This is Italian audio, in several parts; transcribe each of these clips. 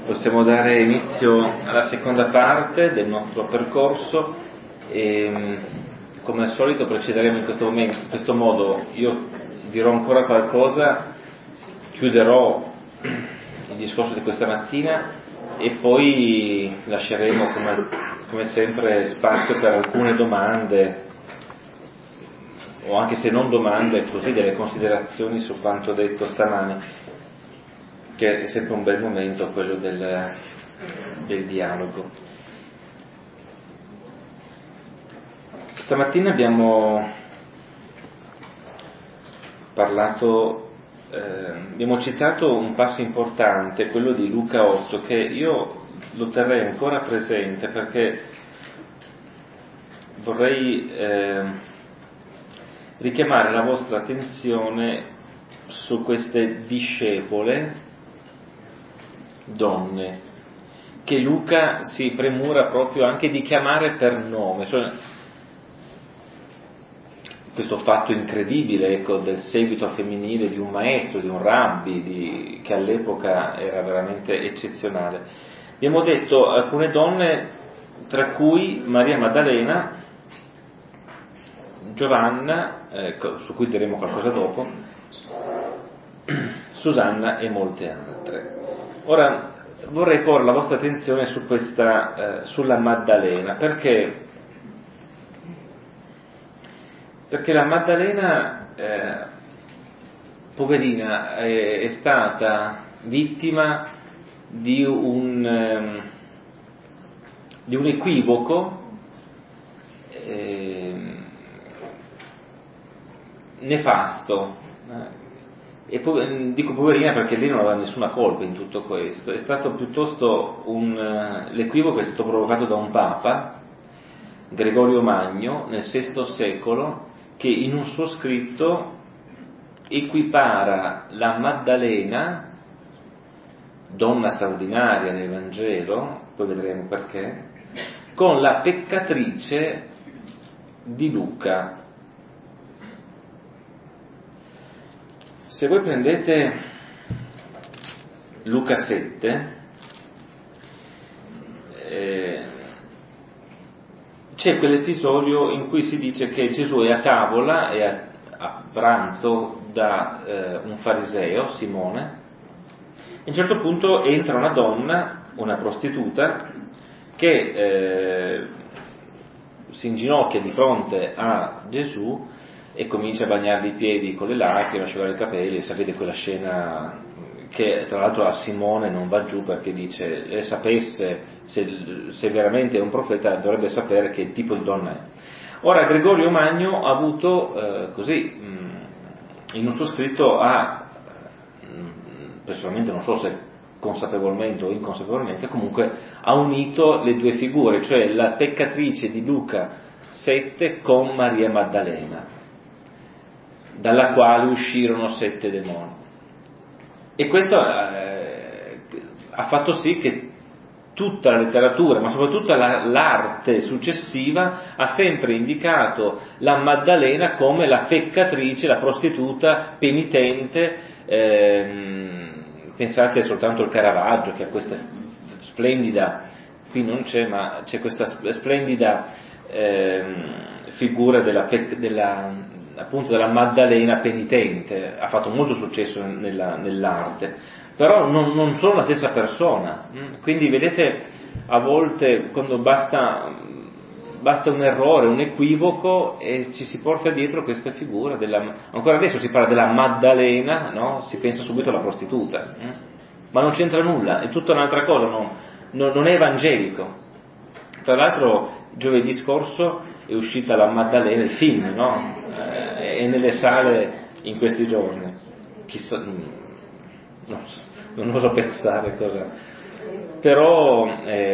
Possiamo dare inizio alla seconda parte del nostro percorso e, come al solito, procederemo in questo modo. Io dirò ancora qualcosa, chiuderò il discorso di questa mattina e poi lasceremo, come sempre, spazio per alcune domande, o anche se non domande, così delle considerazioni su quanto detto stamani, che è sempre un bel momento quello del dialogo. Stamattina abbiamo abbiamo citato un passo importante, quello di Luca 8, che io lo terrei ancora presente perché vorrei richiamare la vostra attenzione su queste discepole donne che Luca si premura proprio anche di chiamare per nome, cioè questo fatto incredibile, del seguito femminile di un maestro, di un rabbi, che all'epoca era veramente eccezionale. Abbiamo detto alcune donne, tra cui Maria Maddalena, Giovanna, su cui diremo qualcosa dopo, Susanna e molte altre. Ora vorrei porre la vostra attenzione su sulla Maddalena, perché la Maddalena, poverina, è stata vittima di un equivoco nefasto. E dico poverina perché lei non aveva nessuna colpa in tutto questo, è stato piuttosto l'equivoco è stato provocato da un papa, Gregorio Magno, nel VI secolo, che in un suo scritto equipara la Maddalena, donna straordinaria nel Vangelo, poi vedremo perché, con la peccatrice di Luca. Se voi prendete Luca 7, c'è quell'episodio in cui si dice che Gesù è a tavola, è a pranzo da un fariseo, Simone, e a un certo punto entra una donna, una prostituta, che si inginocchia di fronte a Gesù e comincia a bagnargli i piedi con le lacrime, a asciugare i capelli. Sapete quella scena che tra l'altro a Simone non va giù, perché dice, sapesse se veramente è un profeta dovrebbe sapere che tipo di donna è. Ora Gregorio Magno ha avuto così in un suo scritto personalmente non so se consapevolmente o inconsapevolmente, comunque ha unito le due figure, cioè la peccatrice di Luca 7 con Maria Maddalena, dalla quale uscirono 7 demoni. E questo ha fatto sì che tutta la letteratura, ma soprattutto l'arte successiva, ha sempre indicato la Maddalena come la peccatrice, la prostituta penitente. Pensate soltanto al Caravaggio, che ha questa splendida, qui non c'è, ma c'è questa splendida figura appunto della Maddalena penitente. Ha fatto molto successo nell'arte, però non sono la stessa persona. Quindi vedete, a volte quando basta un errore, un equivoco, e ci si porta dietro questa figura ancora adesso si parla della Maddalena, no? Si pensa subito alla prostituta, ma non c'entra nulla, è tutta un'altra cosa, non è evangelico. Tra l'altro giovedì scorso è uscita la Maddalena, il film, no? È nelle sale in questi giorni. Chissà, non oso pensare cosa, però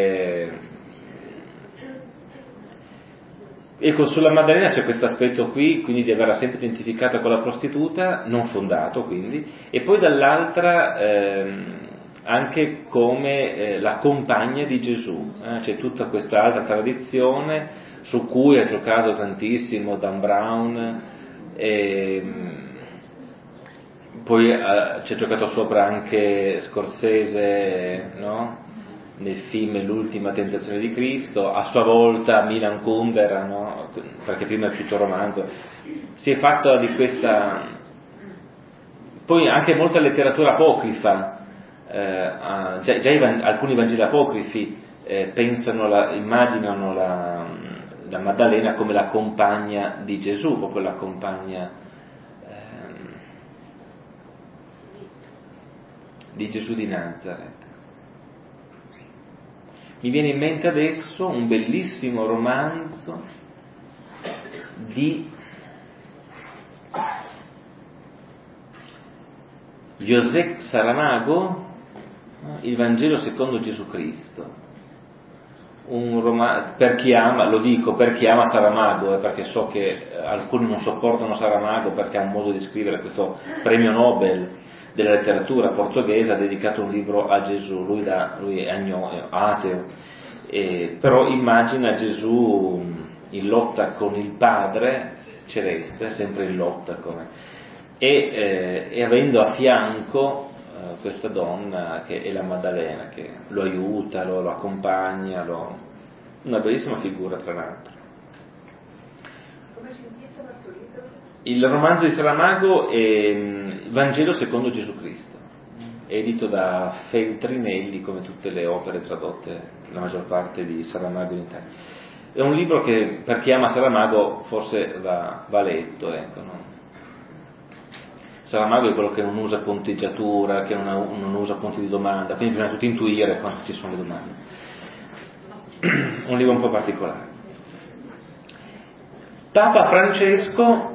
ecco, sulla Maddalena c'è questo aspetto qui, quindi di averla sempre identificata con la prostituta, non fondato quindi, e poi dall'altra anche come la compagna di Gesù. C'è tutta questa altra tradizione su cui ha giocato tantissimo Dan Brown, poi ci ha giocato sopra anche Scorsese, no? Nel film L'ultima tentazione di Cristo, a sua volta Milan Kundera, no? Perché prima è uscito il romanzo. Si è fatta di questa, poi anche molta letteratura apocrifa, alcuni Vangeli apocrifi immaginano la Maddalena come la compagna di Gesù, proprio la compagna di Gesù di Nazareth. Mi viene in mente adesso un bellissimo romanzo di José Saramago, Il Vangelo secondo Gesù Cristo. Per chi ama, lo dico, per chi ama Saramago, perché so che alcuni non sopportano Saramago perché ha un modo di scrivere, questo premio Nobel della letteratura portoghese, ha dedicato un libro a Gesù, lui è ateo, però immagina Gesù in lotta con il Padre celeste, sempre in lotta e avendo a fianco questa donna che è la Maddalena, che lo aiuta, lo accompagna, una bellissima figura tra l'altro. Come si intitola questo libro? Il romanzo di Saramago è Vangelo secondo Gesù Cristo, è edito da Feltrinelli, come tutte le opere tradotte, la maggior parte di Saramago in Italia. È un libro che per chi ama Saramago forse va letto, ecco, no? Saramago è quello che non usa punteggiatura, che non usa punti di domanda, quindi bisogna tutto intuire quando ci sono le domande. Un libro un po' particolare. Papa Francesco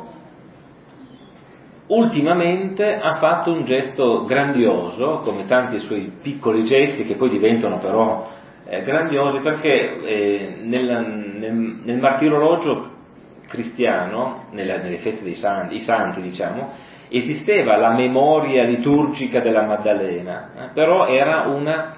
ultimamente ha fatto un gesto grandioso, come tanti suoi piccoli gesti che poi diventano però grandiosi, perché nel martirologio cristiano, nelle feste dei santi, diciamo, esisteva la memoria liturgica della Maddalena, però era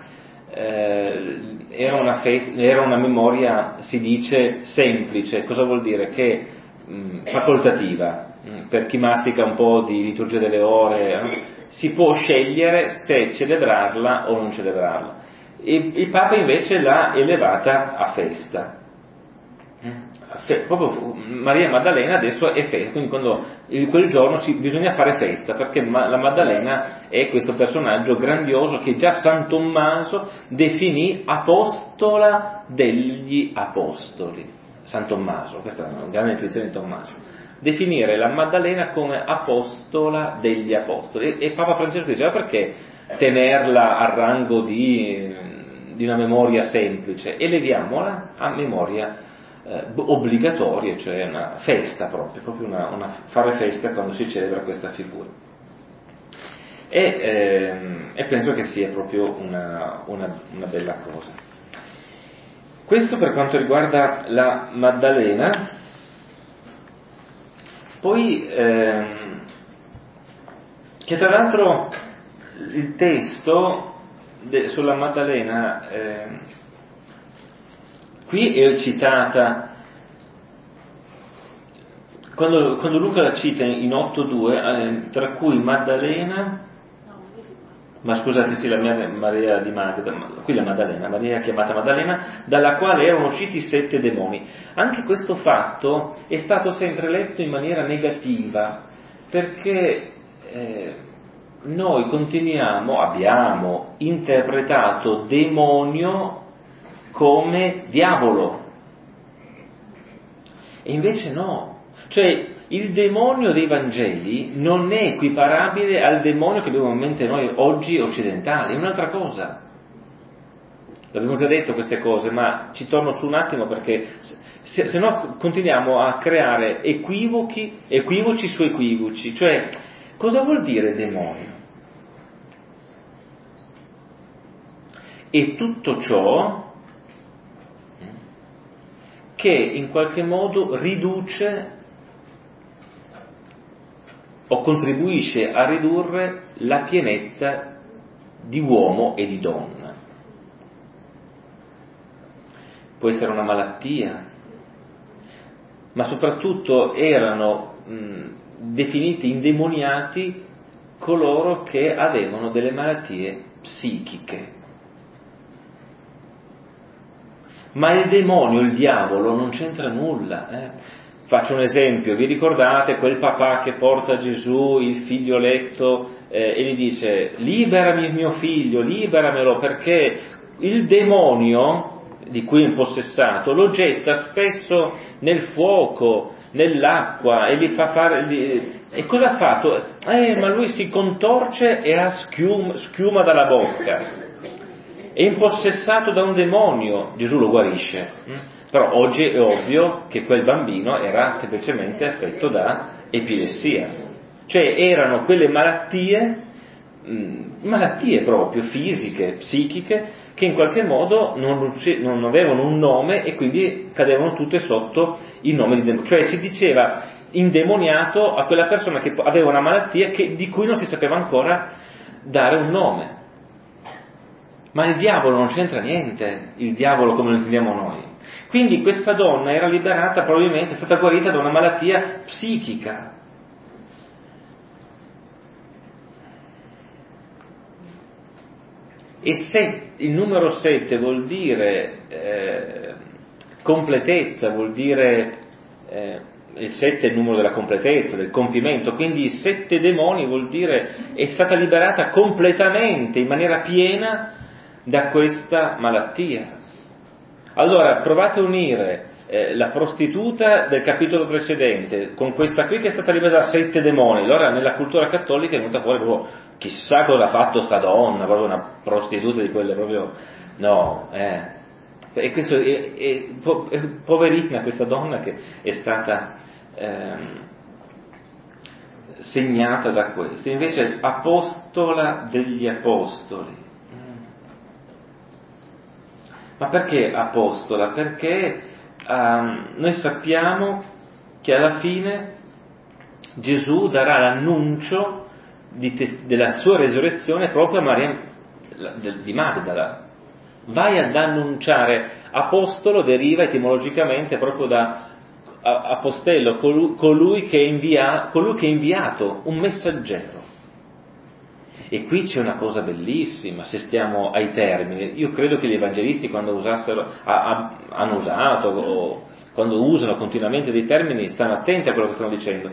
una memoria, si dice, semplice. Cosa vuol dire? Che facoltativa. Per chi mastica un po' di liturgia delle ore, si può scegliere se celebrarla o non celebrarla. Il Papa invece l'ha elevata a festa. Proprio Maria Maddalena adesso è festa, quindi quel giorno bisogna fare festa, perché la Maddalena è questo personaggio grandioso che già San Tommaso definì apostola degli apostoli. San Tommaso, questa è una grande definizione di Tommaso, definire la Maddalena come apostola degli apostoli, e Papa Francesco diceva: perché tenerla a rango di una memoria semplice, eleviamola a memoria obbligatoria, cioè una festa proprio fare festa quando si celebra questa figura. E penso che sia proprio una bella cosa. Questo per quanto riguarda la Maddalena. Poi che tra l'altro il testo sulla Maddalena qui è citata, quando Luca la cita in 8:2, tra cui Maddalena, ma scusate, sì, la mia Maria di Magda, qui la Maddalena, Maria chiamata Maddalena, dalla quale erano usciti 7 demoni. Anche questo fatto è stato sempre letto in maniera negativa, perché noi abbiamo interpretato demonio come diavolo, e invece no. Cioè, il demonio dei Vangeli non è equiparabile al demonio che abbiamo in mente noi oggi occidentali, è un'altra cosa. L'abbiamo già detto queste cose, ma ci torno su un attimo, perché se no continuiamo a creare equivoci su equivoci. Cioè, cosa vuol dire demonio? È tutto ciò che in qualche modo riduce o contribuisce a ridurre la pienezza di uomo e di donna. Può essere una malattia, ma soprattutto erano definiti indemoniati coloro che avevano delle malattie psichiche. Ma il demonio, il diavolo, non c'entra nulla. Faccio un esempio, vi ricordate quel papà che porta a Gesù il figlioletto e gli dice: liberami il mio figlio, liberamelo, perché il demonio di cui è impossessato lo getta spesso nel fuoco, nell'acqua, e gli fa fare... E cosa ha fatto? Ma lui si contorce e ha schiuma dalla bocca. È impossessato da un demonio, Gesù lo guarisce. Però oggi è ovvio che quel bambino era semplicemente affetto da epilessia. Cioè erano quelle malattie proprio fisiche, psichiche, che in qualche modo non avevano un nome e quindi cadevano tutte sotto il nome di demonio. Cioè si diceva indemoniato a quella persona che aveva una malattia di cui non si sapeva ancora dare un nome. Ma il diavolo non c'entra niente, il diavolo come lo intendiamo noi. Quindi questa donna era liberata, probabilmente è stata guarita da una malattia psichica. E il numero 7 vuol dire completezza, vuol dire il 7 è il numero della completezza, del compimento, quindi 7 demoni vuol dire è stata liberata completamente, in maniera piena, da questa malattia. Allora provate a unire la prostituta del capitolo precedente con questa qui che è stata liberata da 7 demoni. Allora nella cultura cattolica è venuta fuori proprio chissà cosa ha fatto sta donna, proprio una prostituta di quelle proprio no, e questo è poverina questa donna che è stata segnata da questo. Invece apostola degli apostoli. Ma perché apostola? Perché noi sappiamo che alla fine Gesù darà l'annuncio della sua resurrezione proprio a Maria di Magdala. Vai ad annunciare. Apostolo deriva etimologicamente proprio da apostello, colui che è inviato, un messaggero. E qui c'è una cosa bellissima, se stiamo ai termini. Io credo che gli evangelisti quando hanno usato o quando usano continuamente dei termini stanno attenti a quello che stanno dicendo.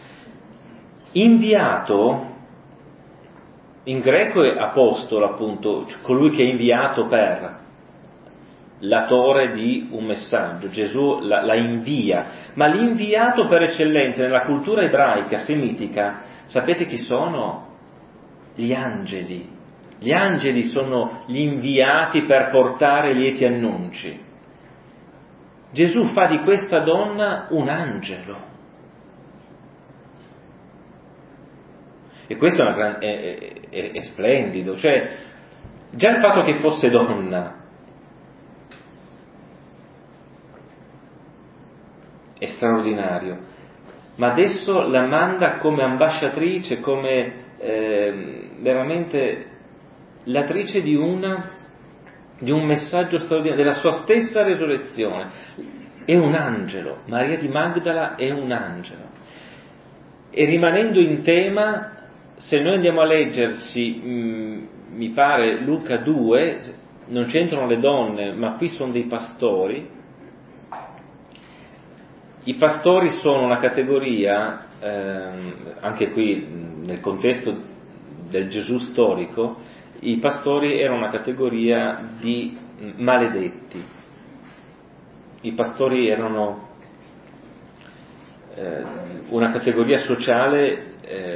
Inviato in greco è apostolo, appunto, colui che è inviato per, l'attore di un messaggio. Gesù la invia, ma l'inviato per eccellenza nella cultura ebraica semitica, sapete chi sono? Gli angeli. Gli angeli sono gli inviati per portare lieti annunci. Gesù fa di questa donna un angelo. E questo è splendido. Cioè, già il fatto che fosse donna è straordinario, ma adesso la manda come ambasciatrice, come veramente l'attrice di un messaggio straordinario, della sua stessa resurrezione. È un angelo, Maria di Magdala è un angelo. E rimanendo in tema, se noi andiamo a leggerci, mi pare Luca 2, non c'entrano le donne, ma qui sono dei pastori. I pastori sono una categoria, anche qui nel contesto del Gesù storico, i pastori erano una categoria di maledetti. I pastori erano una categoria sociale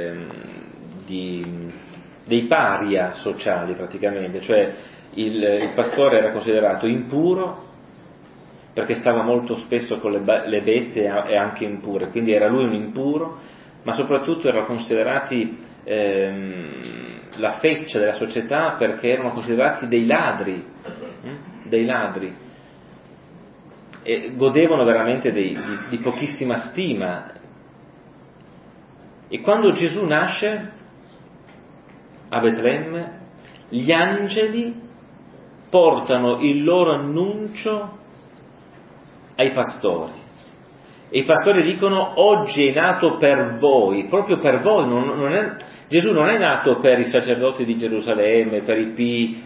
dei paria sociali praticamente, cioè il pastore era considerato impuro perché stava molto spesso con le bestie e anche impure, quindi era lui un impuro, ma soprattutto erano considerati la feccia della società perché erano considerati dei ladri, e godevano veramente di pochissima stima. E quando Gesù nasce a Betlemme, gli angeli portano il loro annuncio ai pastori. E i pastori dicono: oggi è nato per voi, proprio per voi, non è Gesù non è nato per i sacerdoti di Gerusalemme, per i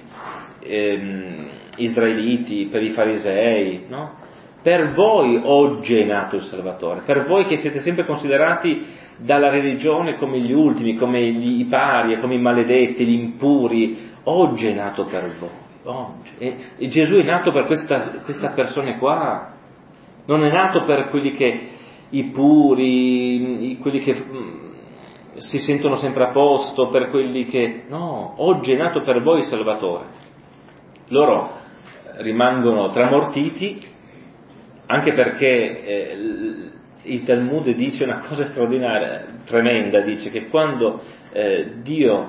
israeliti, per i farisei, no? Per voi oggi è nato il Salvatore, per voi che siete sempre considerati dalla religione come gli ultimi, come i pari, come i maledetti, gli impuri, oggi è nato per voi, oggi. E Gesù è nato per questa persona qua, non è nato per quelli che, i puri, quelli che si sentono sempre a posto, per quelli che, no, oggi è nato per voi il Salvatore. Loro rimangono tramortiti, anche perché il Talmud dice una cosa straordinaria, tremenda, dice che quando Dio,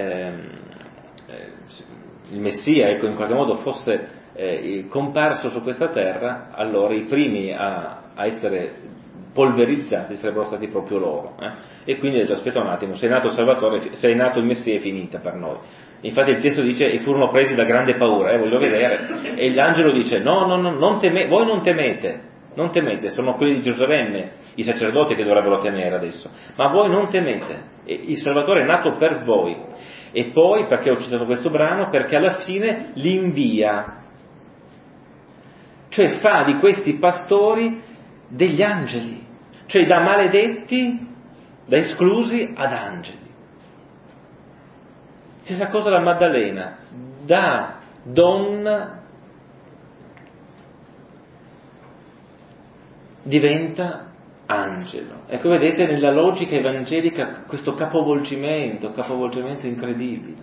il Messia, ecco, in qualche modo fosse comparso su questa terra, allora i primi a essere polverizzati sarebbero stati proprio loro. E quindi ha detto: aspetta un attimo, sei nato il Salvatore, sei nato il Messia, è finita per noi. Infatti il testo dice: e furono presi da grande paura, voglio vedere. E l'angelo dice: no, voi non temete, sono quelli di Gerusalemme, i sacerdoti che dovrebbero temere adesso, ma voi non temete, il Salvatore è nato per voi. E poi, perché ho citato questo brano? Perché alla fine li invia, cioè fa di questi pastori degli angeli, cioè da maledetti, da esclusi ad angeli. Stessa cosa la Maddalena, da donna diventa angelo. Ecco, vedete nella logica evangelica questo capovolgimento incredibile.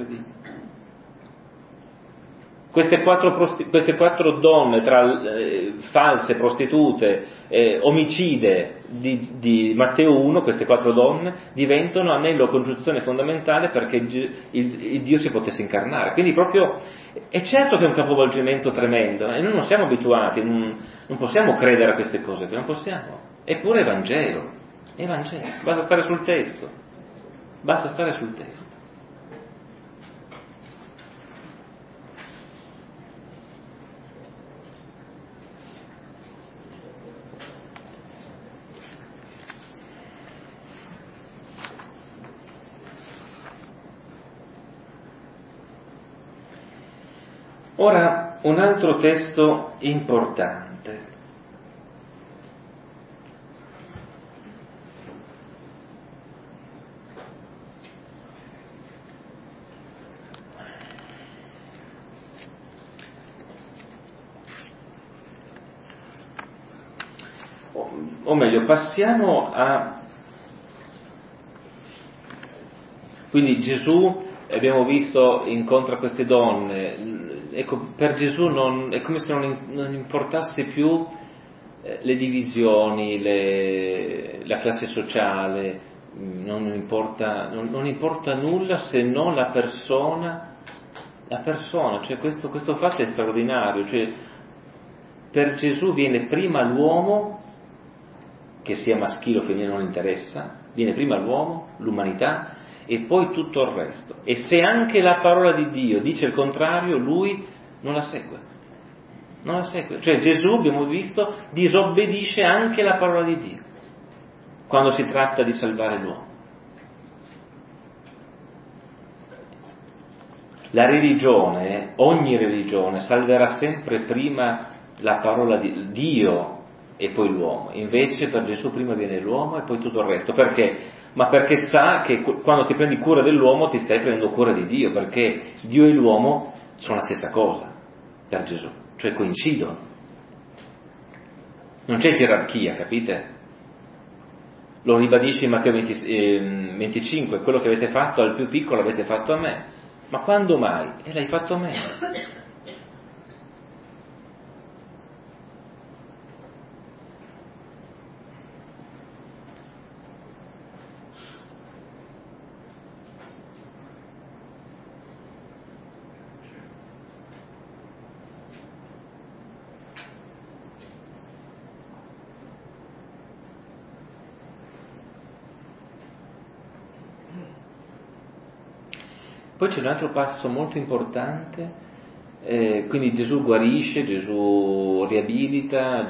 Queste quattro donne, false, prostitute, omicide di Matteo 1, queste 4 donne diventano anello congiunzione fondamentale perché il Dio si potesse incarnare. Quindi proprio, è certo che è un capovolgimento tremendo, e noi non siamo abituati, non possiamo credere a queste cose, non possiamo. Eppure è Vangelo, basta stare sul testo. Ora, un altro testo importante. O meglio, passiamo a... Quindi Gesù, abbiamo visto, incontra queste donne. Ecco, per Gesù è come se non importasse più le divisioni, la classe sociale, non importa nulla se non la persona, cioè questo fatto è straordinario, cioè per Gesù viene prima l'uomo, che sia maschile o femminile non interessa, viene prima l'uomo, l'umanità, e poi tutto il resto. E se anche la parola di Dio dice il contrario, lui non la segue. Cioè Gesù, abbiamo visto, disobbedisce anche la parola di Dio quando si tratta di salvare l'uomo. La religione, ogni religione, salverà sempre prima la parola di Dio e poi l'uomo. Invece per Gesù prima viene l'uomo e poi tutto il resto. Perché? Ma perché sa che quando ti prendi cura dell'uomo ti stai prendendo cura di Dio, perché Dio e l'uomo sono la stessa cosa per Gesù, cioè coincidono. Non c'è gerarchia, capite? Lo ribadisce in Matteo 25, quello che avete fatto al più piccolo avete fatto a me. Ma quando mai? E l'hai fatto a me. Poi c'è un altro passo molto importante, quindi Gesù guarisce, Gesù riabilita,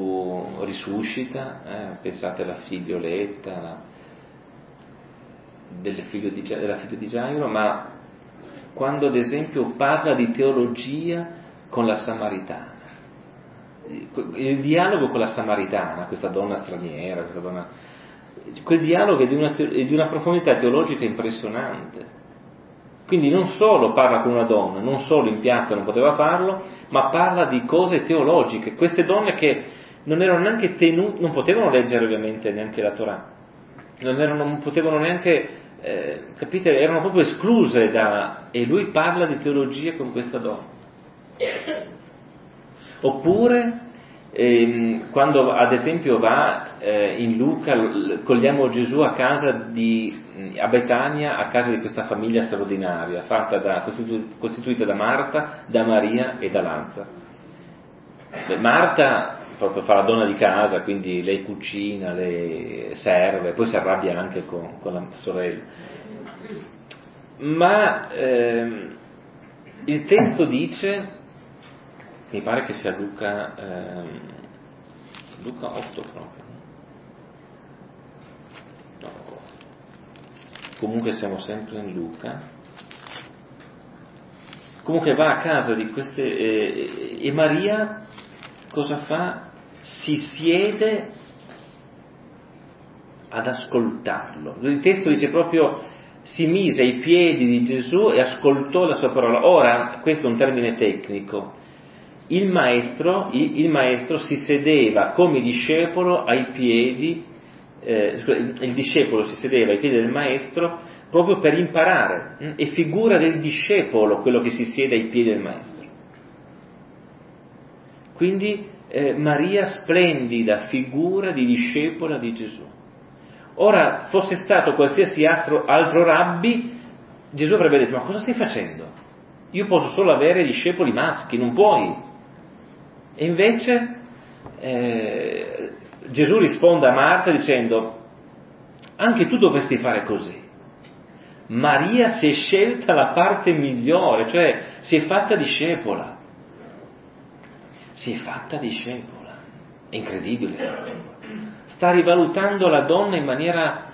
Gesù risuscita, pensate alla figlioletta, della figlia di Gairo, ma quando ad esempio parla di teologia con la Samaritana. Il dialogo con la Samaritana, questa donna straniera, quel dialogo è di una profondità teologica impressionante. Quindi non solo parla con una donna, non solo in piazza non poteva farlo, ma parla di cose teologiche. Queste donne che non erano neanche tenute, non potevano leggere ovviamente neanche la Torah, non potevano neanche, capite, erano proprio escluse e lui parla di teologia con questa donna. Oppure quando ad esempio va in Luca, cogliamo Gesù a Betania, a casa di questa famiglia straordinaria, costituita da Marta, da Maria e da Lazzaro. Marta proprio fa la donna di casa, quindi lei cucina, lei serve, poi si arrabbia anche con la sorella. Ma il testo dice, mi pare che sia Luca 8 proprio. No. Comunque siamo sempre in Luca. Comunque va a casa di queste e Maria cosa fa? Si siede ad ascoltarlo. Il testo dice proprio si mise ai piedi di Gesù e ascoltò la sua parola. Ora, questo è un termine tecnico. Il maestro si sedeva come discepolo ai piedi, il discepolo si sedeva ai piedi del maestro proprio per imparare, è figura del discepolo quello che si siede ai piedi del maestro. Quindi Maria splendida figura di discepola di Gesù. Ora, fosse stato qualsiasi altro rabbi, Gesù avrebbe detto: ma cosa stai facendo? Io posso solo avere discepoli maschi, non puoi. E invece Gesù risponde a Marta dicendo: anche tu dovresti fare così. Maria si è scelta la parte migliore, cioè si è fatta discepola. Si è fatta discepola. È incredibile questa cosa. Sta rivalutando la donna in maniera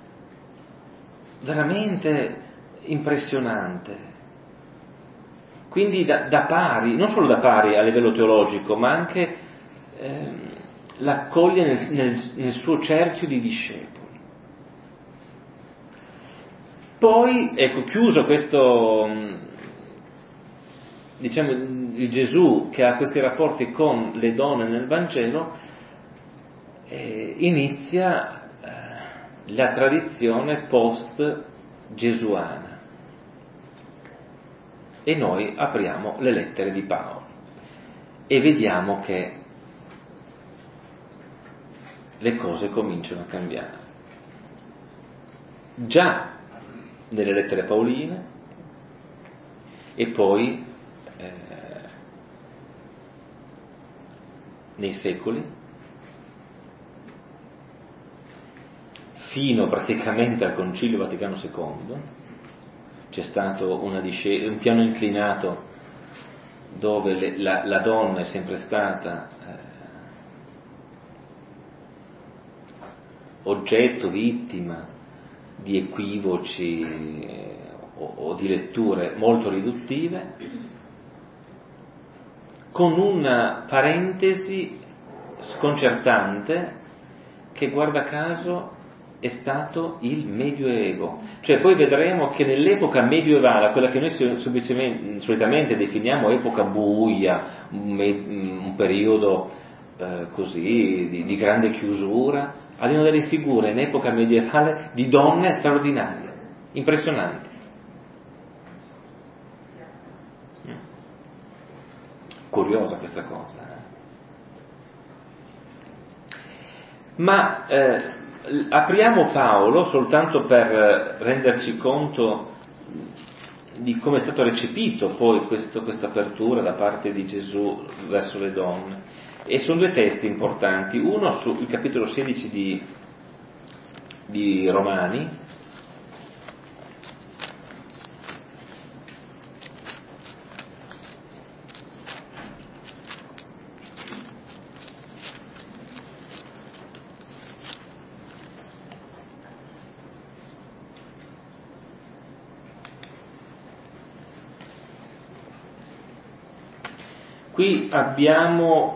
veramente impressionante. Quindi da pari, non solo da pari a livello teologico, ma anche l'accoglie nel suo cerchio di discepoli. Poi, ecco, chiuso questo, diciamo, il Gesù che ha questi rapporti con le donne nel Vangelo, inizia la tradizione post-gesuana. E noi apriamo le lettere di Paolo e vediamo che le cose cominciano a cambiare. Già nelle lettere paoline e poi nei secoli, fino praticamente al Concilio Vaticano II, c'è stato un piano inclinato dove la donna è sempre stata oggetto, vittima di equivoci o di letture molto riduttive, con una parentesi sconcertante che, guarda caso, è stato il Medioevo. Cioè poi vedremo che nell'epoca medievale, quella che noi solitamente definiamo epoca buia, un periodo così di grande chiusura, abbiamo delle figure in epoca medievale di donne straordinarie, impressionanti. Curiosa questa cosa. Ma apriamo Paolo soltanto per renderci conto di come è stato recepito poi questa apertura da parte di Gesù verso le donne. E sono due testi importanti, uno sul capitolo 16 di Romani, qui abbiamo,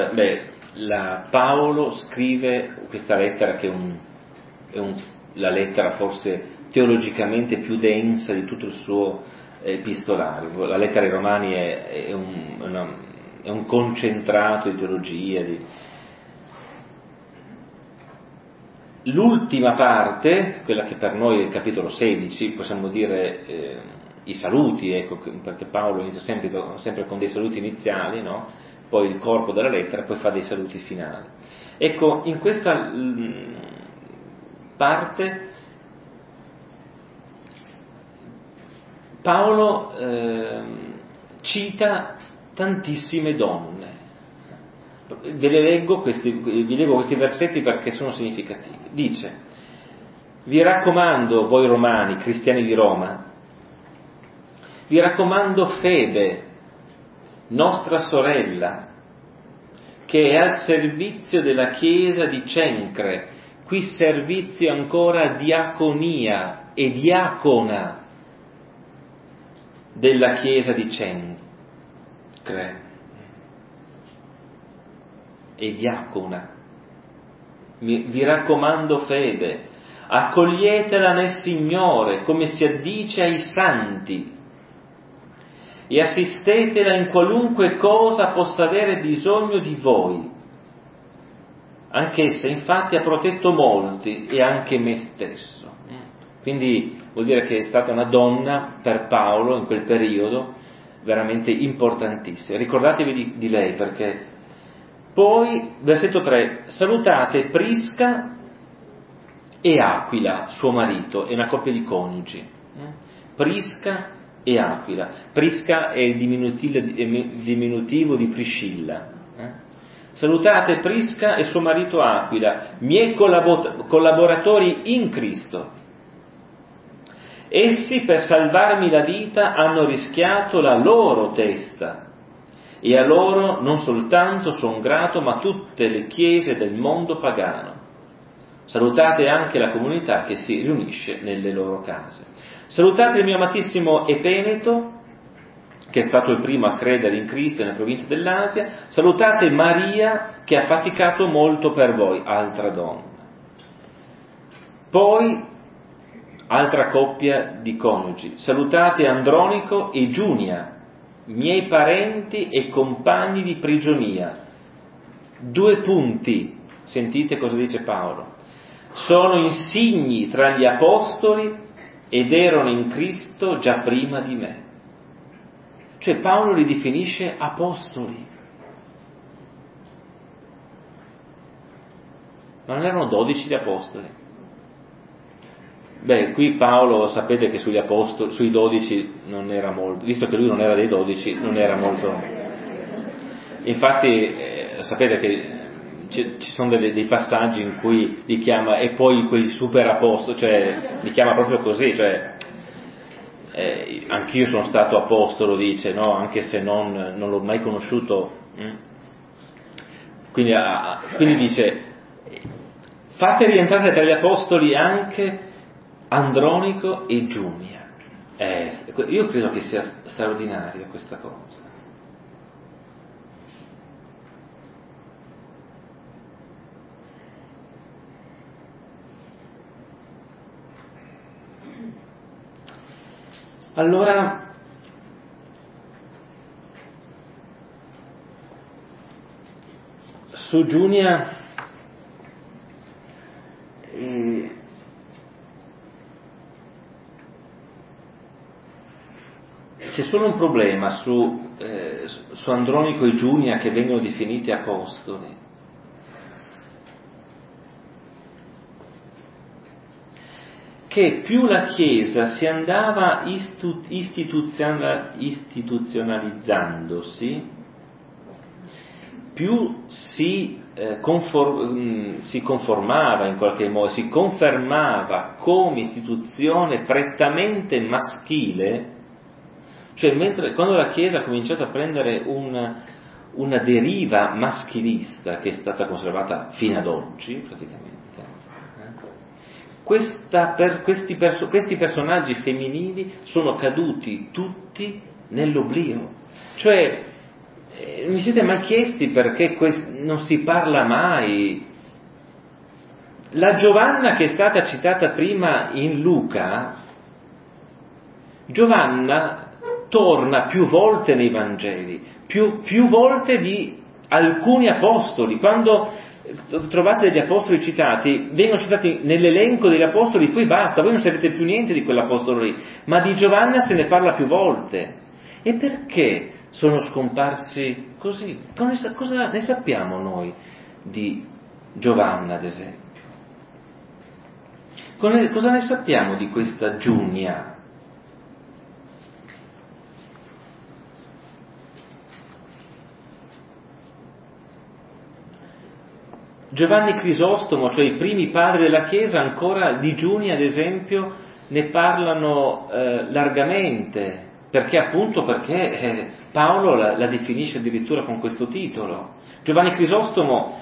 Paolo scrive questa lettera che è la lettera forse teologicamente più densa di tutto il suo epistolario. La lettera ai Romani è un concentrato di teologia. L'ultima parte, quella che per noi è il capitolo 16, possiamo dire i saluti, ecco, perché Paolo inizia sempre con dei saluti iniziali, no? Poi il corpo della lettera, poi fa dei saluti finali. Ecco, in questa parte Paolo cita tantissime donne. Vi leggo questi versetti perché sono significativi. Dice: vi raccomando, voi romani, cristiani di Roma, vi raccomando Febe, nostra sorella, che è al servizio della chiesa di Cencre. Qui servizio ancora diaconia e diacona della chiesa di Cencre. E diacona. Vi raccomando Febe, accoglietela nel Signore come si addice ai santi e assistetela in qualunque cosa possa avere bisogno di voi. Anch'essa infatti ha protetto molti e anche me stesso. Quindi vuol dire che è stata una donna per Paolo in quel periodo veramente importantissima. Ricordatevi di lei, perché poi, versetto 3, salutate Prisca e Aquila, suo marito, è una coppia di coniugi. Prisca e Aquila. Prisca è il diminutivo di Priscilla. Salutate Prisca e suo marito Aquila, miei collaboratori in Cristo. Essi per salvarmi la vita hanno rischiato la loro testa. E a loro non soltanto sono grato, ma tutte le chiese del mondo pagano. Salutate anche la comunità che si riunisce nelle loro case. Salutate il mio amatissimo Epeneto, che è stato il primo a credere in Cristo nella provincia dell'Asia. Salutate Maria, che ha faticato molto per voi, altra donna. Poi, altra coppia di coniugi. Salutate Andronico e Giunia, miei parenti e compagni di prigionia. 2 punti, sentite cosa dice Paolo. Sono insigni tra gli apostoli ed erano in Cristo già prima di me. Cioè Paolo li definisce apostoli. Ma non erano 12 gli apostoli? Qui Paolo, sapete che sugli apostoli, sui 12 non era molto, visto che lui non era dei 12, non era molto. Infatti, sapete che ci sono dei passaggi in cui li chiama, e poi quei super apostoli, cioè li chiama proprio così, cioè anch'io sono stato apostolo, dice, no? Anche se non l'ho mai conosciuto. Quindi dice, fate rientrare tra gli apostoli anche Andronico e Giunia. Io credo che sia straordinaria questa cosa. Allora, su Giunia c'è solo un problema su Andronico e Giunia, che vengono definiti apostoli. Che più la Chiesa si andava istituzionalizzandosi, più si conformava in qualche modo, si confermava come istituzione prettamente maschile. Cioè, quando la Chiesa ha cominciato a prendere una deriva maschilista, che è stata conservata fino ad oggi praticamente, questi personaggi femminili sono caduti tutti nell'oblio. Cioè Mi siete mai chiesti perché non si parla mai? La Giovanna che è stata citata prima in Luca, Giovanna torna più volte nei Vangeli, più volte di alcuni apostoli. Quando trovate degli apostoli citati, vengono citati nell'elenco degli apostoli, poi basta, voi non sapete più niente di quell'apostolo lì, ma di Giovanna se ne parla più volte. E perché sono scomparsi così? Cosa ne sappiamo noi di Giovanna, ad esempio? Cosa ne sappiamo di questa Giunia? Giovanni Crisostomo, cioè i primi padri della Chiesa, ancora di Giunia, ad esempio, ne parlano largamente, perché Paolo la definisce addirittura con questo titolo. Giovanni Crisostomo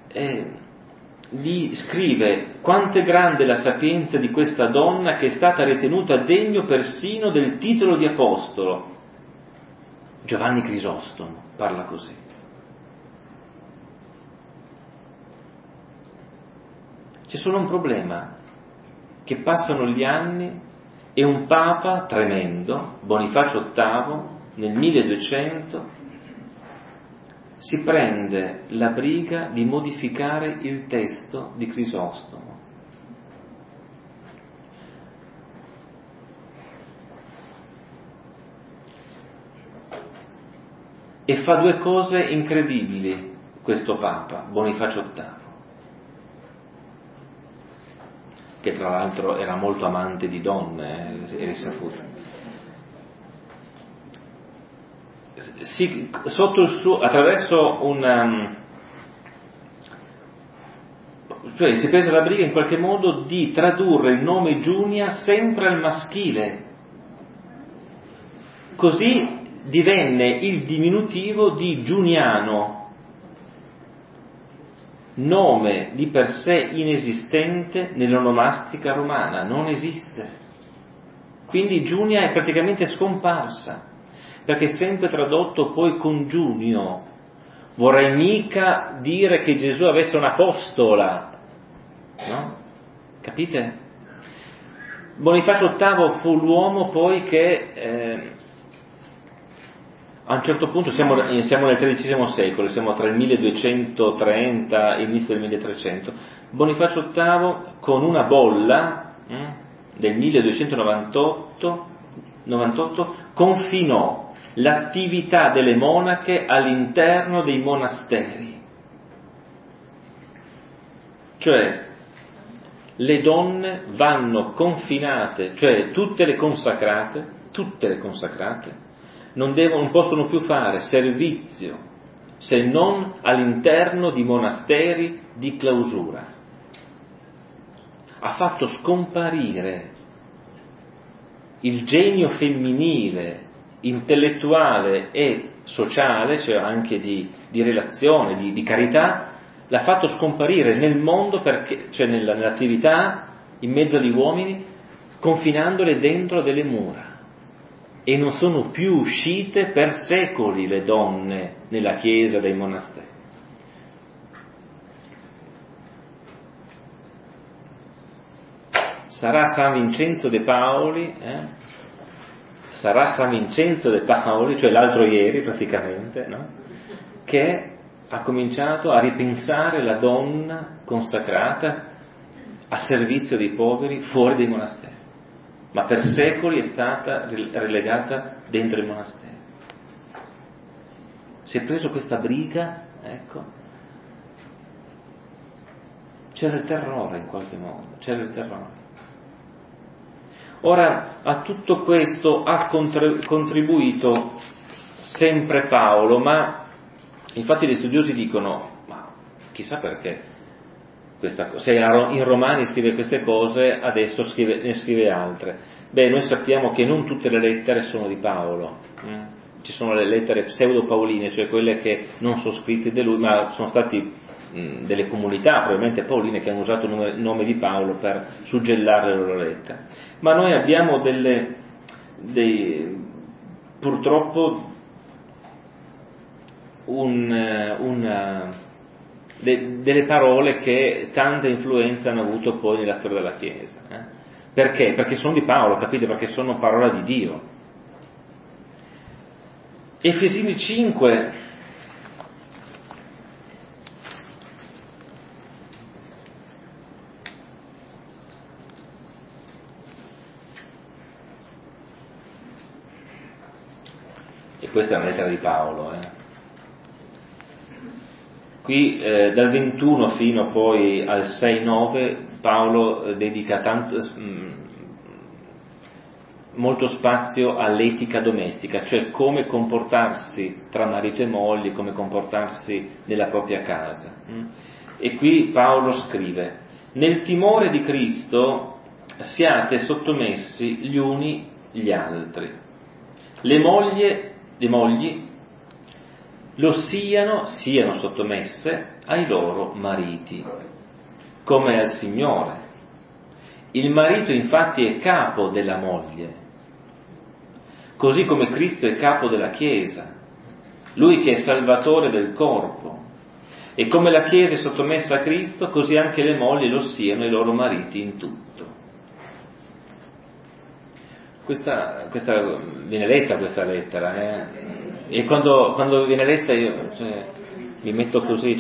gli scrive: quanto è grande la sapienza di questa donna che è stata ritenuta degno persino del titolo di apostolo. Giovanni Crisostomo parla così. C'è solo un problema, che passano gli anni e un papa tremendo, Bonifacio VIII, nel 1200, si prende la briga di modificare il testo di Crisostomo. E fa due cose incredibili questo papa, Bonifacio VIII, che tra l'altro era molto amante di donne, è risaputo. Attraverso cioè si prese la briga in qualche modo di tradurre il nome Giunia sempre al maschile, così divenne il diminutivo di Giuniano, nome di per sé inesistente nell'onomastica romana, non esiste. Quindi Giunia è praticamente scomparsa, perché è sempre tradotto poi con Giunio. Vorrei mica dire che Gesù avesse un'apostola, no? Capite? Bonifacio VIII fu l'uomo poi che a un certo punto siamo nel XIII secolo, siamo tra il 1230 e l'inizio del 1300. Bonifacio VIII con una bolla del 1298 confinò l'attività delle monache all'interno dei monasteri. Cioè le donne vanno confinate, cioè tutte le consacrate non possono più fare servizio se non all'interno di monasteri di clausura. Ha fatto scomparire il genio femminile, intellettuale e sociale, cioè anche di relazione, di carità, l'ha fatto scomparire nel mondo, cioè nell'attività in mezzo agli uomini, confinandole dentro delle mura. E non sono più uscite per secoli le donne nella chiesa dei monasteri. Sarà San Vincenzo de Paoli, cioè l'altro ieri praticamente, no? Che ha cominciato a ripensare la donna consacrata a servizio dei poveri fuori dai monasteri. Ma per secoli è stata relegata dentro i monasteri. Si è preso questa briga, ecco. C'era il terrore in qualche modo, c'era il terrore. Ora, a tutto questo ha contribuito sempre Paolo, ma infatti gli studiosi dicono, ma chissà perché se in Romani scrive queste cose, adesso ne scrive altre. Noi sappiamo che non tutte le lettere sono di Paolo, ci sono le lettere pseudo-pauline, cioè quelle che non sono scritte da lui, ma sono stati delle comunità, probabilmente pauline, che hanno usato il nome di Paolo per suggellare le loro lettere. Ma noi abbiamo purtroppo delle parole che tanta influenza hanno avuto poi nella storia della Chiesa. Perché? Perché sono di Paolo, capite? Perché sono parola di Dio. Efesini 5. E questa è una lettera di Paolo. Qui dal 21 fino poi al 6-9 Paolo dedica molto spazio all'etica domestica, cioè come comportarsi tra marito e moglie, come comportarsi nella propria casa. E qui Paolo scrive: nel timore di Cristo siate sottomessi gli uni gli altri. Le mogli lo siano sottomesse ai loro mariti, come al Signore. Il marito infatti è capo della moglie, così come Cristo è capo della Chiesa, Lui che è Salvatore del corpo. E come la Chiesa è sottomessa a Cristo, così anche le mogli lo siano ai loro mariti in tutto. Questa viene letta questa lettera, e quando viene letta io mi metto così,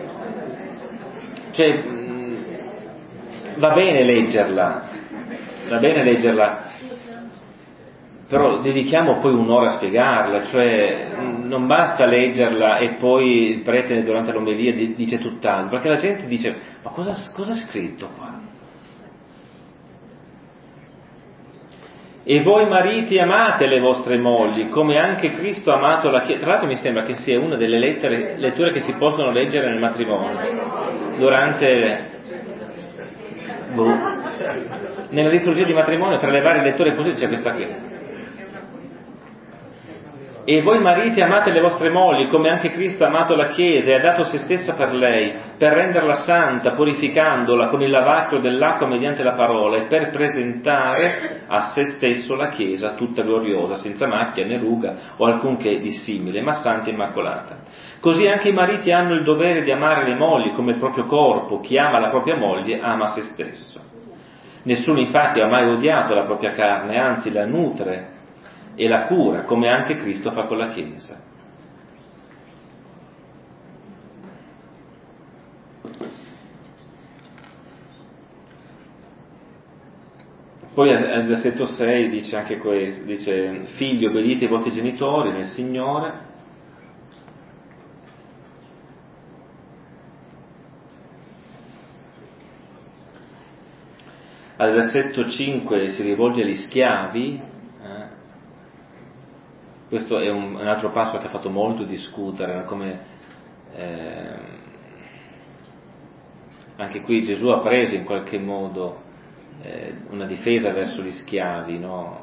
va bene leggerla, però dedichiamo poi un'ora a spiegarla, non basta leggerla e poi il prete durante l'omelia dice tutt'altro, perché la gente dice: ma cosa è scritto qua? E voi mariti amate le vostre mogli, come anche Cristo ha amato la Chiesa. Tra l'altro mi sembra che sia una delle letture che si possono leggere nel matrimonio, nella liturgia di matrimonio, tra le varie letture così c'è questa qui. E voi mariti amate le vostre mogli, come anche Cristo ha amato la Chiesa e ha dato se stessa per lei, per renderla santa, purificandola con il lavacro dell'acqua mediante la parola, e per presentare a se stesso la Chiesa tutta gloriosa, senza macchia né ruga o alcunché di simile, ma santa e immacolata. Così anche i mariti hanno il dovere di amare le mogli come il proprio corpo. Chi ama la propria moglie ama se stesso. Nessuno infatti ha mai odiato la propria carne, anzi la nutre e la cura, come anche Cristo fa con la Chiesa. Poi al versetto 6 dice anche questo, dice: figli, obbedite ai vostri genitori nel Signore. Al versetto 5 si rivolge agli schiavi. Questo è un altro passo che ha fatto molto discutere, come anche qui Gesù ha preso in qualche modo una difesa verso gli schiavi, no?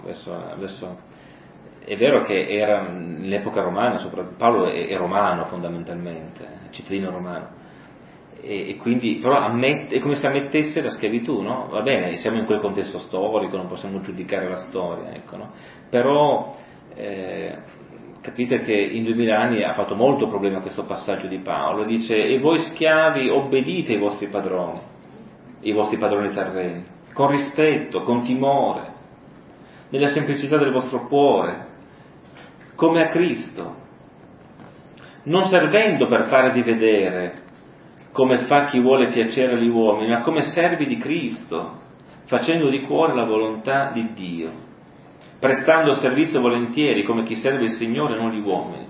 È vero che era nell'epoca romana, Paolo è romano fondamentalmente, cittadino romano, e quindi però è come se ammettesse la schiavitù, no? Va bene, siamo in quel contesto storico, non possiamo giudicare la storia, ecco, no? Però capite che in 2000 anni ha fatto molto problema questo passaggio di Paolo. Dice: e voi schiavi obbedite ai vostri padroni terreni, con rispetto, con timore, nella semplicità del vostro cuore, come a Cristo, non servendo per fare di vedere, come fa chi vuole piacere agli uomini, ma come servi di Cristo, facendo di cuore la volontà di Dio, prestando servizio volentieri, come chi serve il Signore, non gli uomini.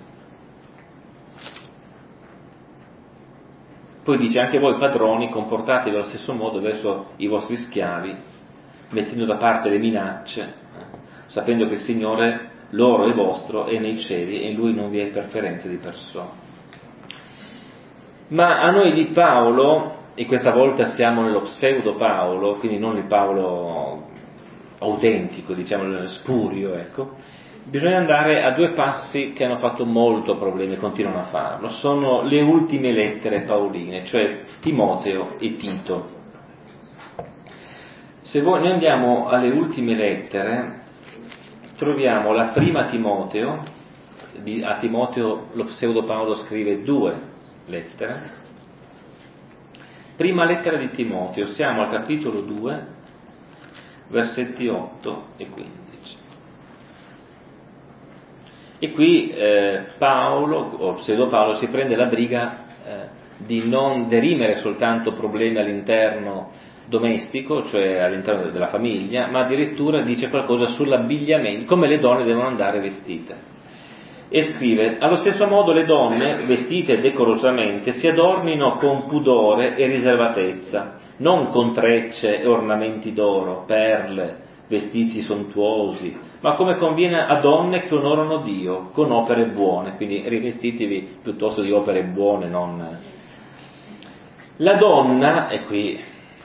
Poi dice: anche voi padroni comportatevi allo stesso modo verso i vostri schiavi, mettendo da parte le minacce, sapendo che il Signore loro è vostro, è nei cieli, e in Lui non vi è interferenza di persone. Ma a noi di Paolo, e questa volta siamo nello pseudo Paolo, quindi non il Paolo autentico, diciamo spurio, ecco, bisogna andare a due passi che hanno fatto molto problemi e continuano a farlo. Sono le ultime lettere paoline, cioè Timoteo e Tito. Se noi andiamo alle ultime lettere, troviamo la prima Timoteo a Timoteo lo pseudo Paolo scrive 2 lettere. Prima lettera di Timoteo, siamo al capitolo 2, versetti 8 e 15. E qui Paolo, o pseudo Paolo, si prende la briga di non derimere soltanto problemi all'interno domestico, cioè all'interno della famiglia, ma addirittura dice qualcosa sull'abbigliamento, come le donne devono andare vestite. E scrive: allo stesso modo le donne, vestite decorosamente, si adornino con pudore e riservatezza, non con trecce e ornamenti d'oro, perle, vestiti sontuosi, ma come conviene a donne che onorano Dio, con opere buone. Quindi rivestitevi piuttosto di opere buone, non... La donna, e qui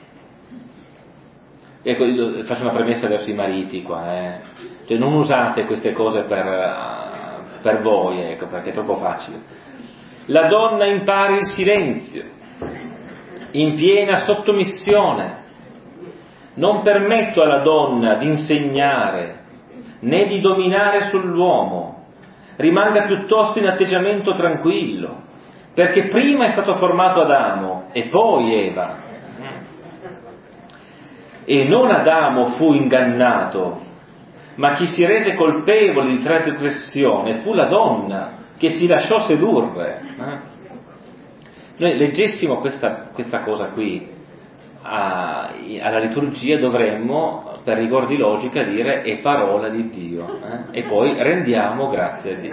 ecco, faccio una premessa verso i mariti qua, cioè non usate queste cose per voi, ecco, perché è troppo facile. La donna impari il silenzio, in piena sottomissione. Non permetto alla donna di insegnare né di dominare sull'uomo, rimanga piuttosto in atteggiamento tranquillo, perché prima è stato formato Adamo e poi Eva. E non Adamo fu ingannato, ma chi si rese colpevole di trasgressione fu la donna che si lasciò sedurre. Noi leggessimo questa cosa qui alla liturgia, dovremmo, per rigor di logica, dire è parola di Dio, e poi rendiamo grazie a Dio.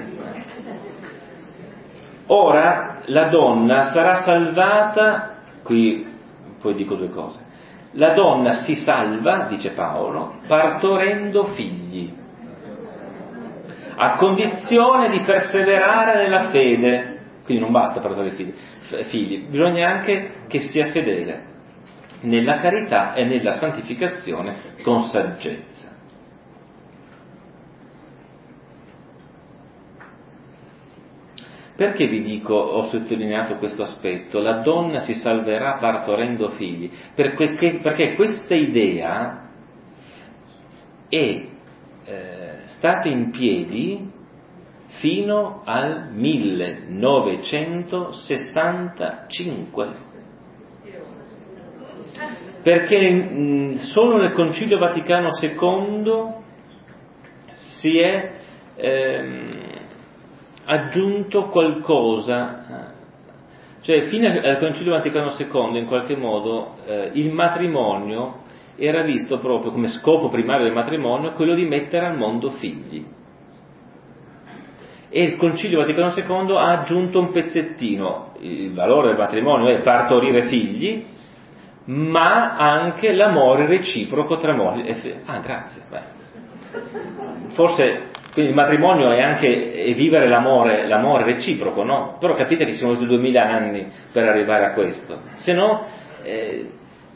Ora la donna sarà salvata, qui poi dico 2 cose. La donna si salva, dice Paolo, partorendo figli, a condizione di perseverare nella fede. Quindi non basta partorire figli, bisogna anche che sia fedele nella carità e nella santificazione con saggezza. Perché vi dico, ho sottolineato questo aspetto, la donna si salverà partorendo figli? Perché questa idea è stata in piedi fino al 1965. Perché solo nel Concilio Vaticano II si è aggiunto qualcosa, cioè fino al Concilio Vaticano II in qualche modo il matrimonio era visto proprio come scopo primario del matrimonio quello di mettere al mondo figli, e il Concilio Vaticano II ha aggiunto un pezzettino: il valore del matrimonio è partorire figli, ma anche l'amore reciproco tra moglie e figli. Grazie. Forse quindi il matrimonio è anche vivere l'amore reciproco, no? Però capite che ci sono voluti 2000 anni per arrivare a questo, se no è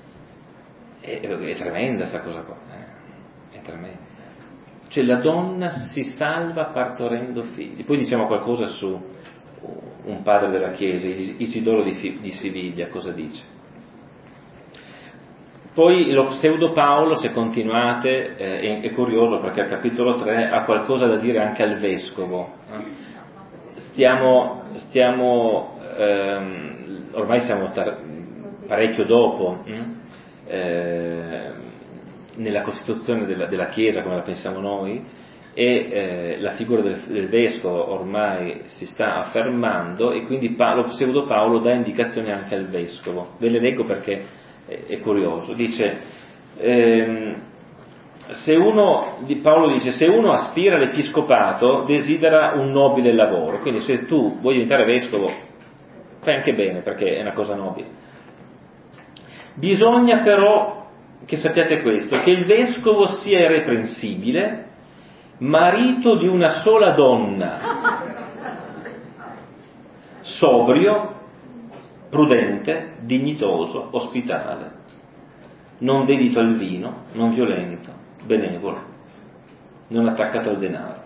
tremenda sta cosa qua, è tremenda. Cioè la donna si salva partorendo figli. Poi diciamo qualcosa su un padre della Chiesa, Isidoro di Siviglia, cosa dice. Poi lo pseudo Paolo, se continuate, è curioso perché al capitolo 3 ha qualcosa da dire anche al vescovo. Ormai siamo parecchio dopo nella Costituzione della Chiesa come la pensiamo noi, e la figura del vescovo ormai si sta affermando, e quindi lo pseudo Paolo dà indicazioni anche al vescovo. Ve le leggo perché è curioso. Dice Paolo dice: se uno aspira all'episcopato desidera un nobile lavoro. Quindi se tu vuoi diventare vescovo fai anche bene, perché è una cosa nobile. Bisogna però che sappiate questo, che il vescovo sia irreprensibile, marito di una sola donna, sobrio, prudente, dignitoso, ospitale, non dedito al vino, non violento, benevolo, non attaccato al denaro.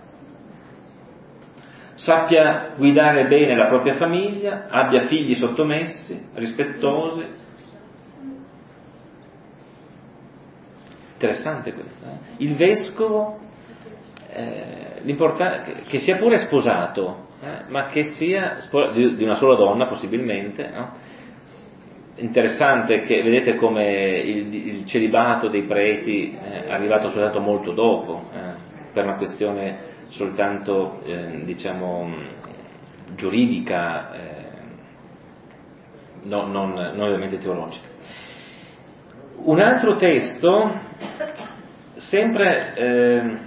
Sappia guidare bene la propria famiglia, abbia figli sottomessi, rispettosi. Interessante questo, Il vescovo che sia pure sposato, ma che sia di una sola donna possibilmente, no? Interessante che vedete come il celibato dei preti è arrivato soltanto molto dopo, per una questione soltanto giuridica, non ovviamente teologica. Un altro testo, sempre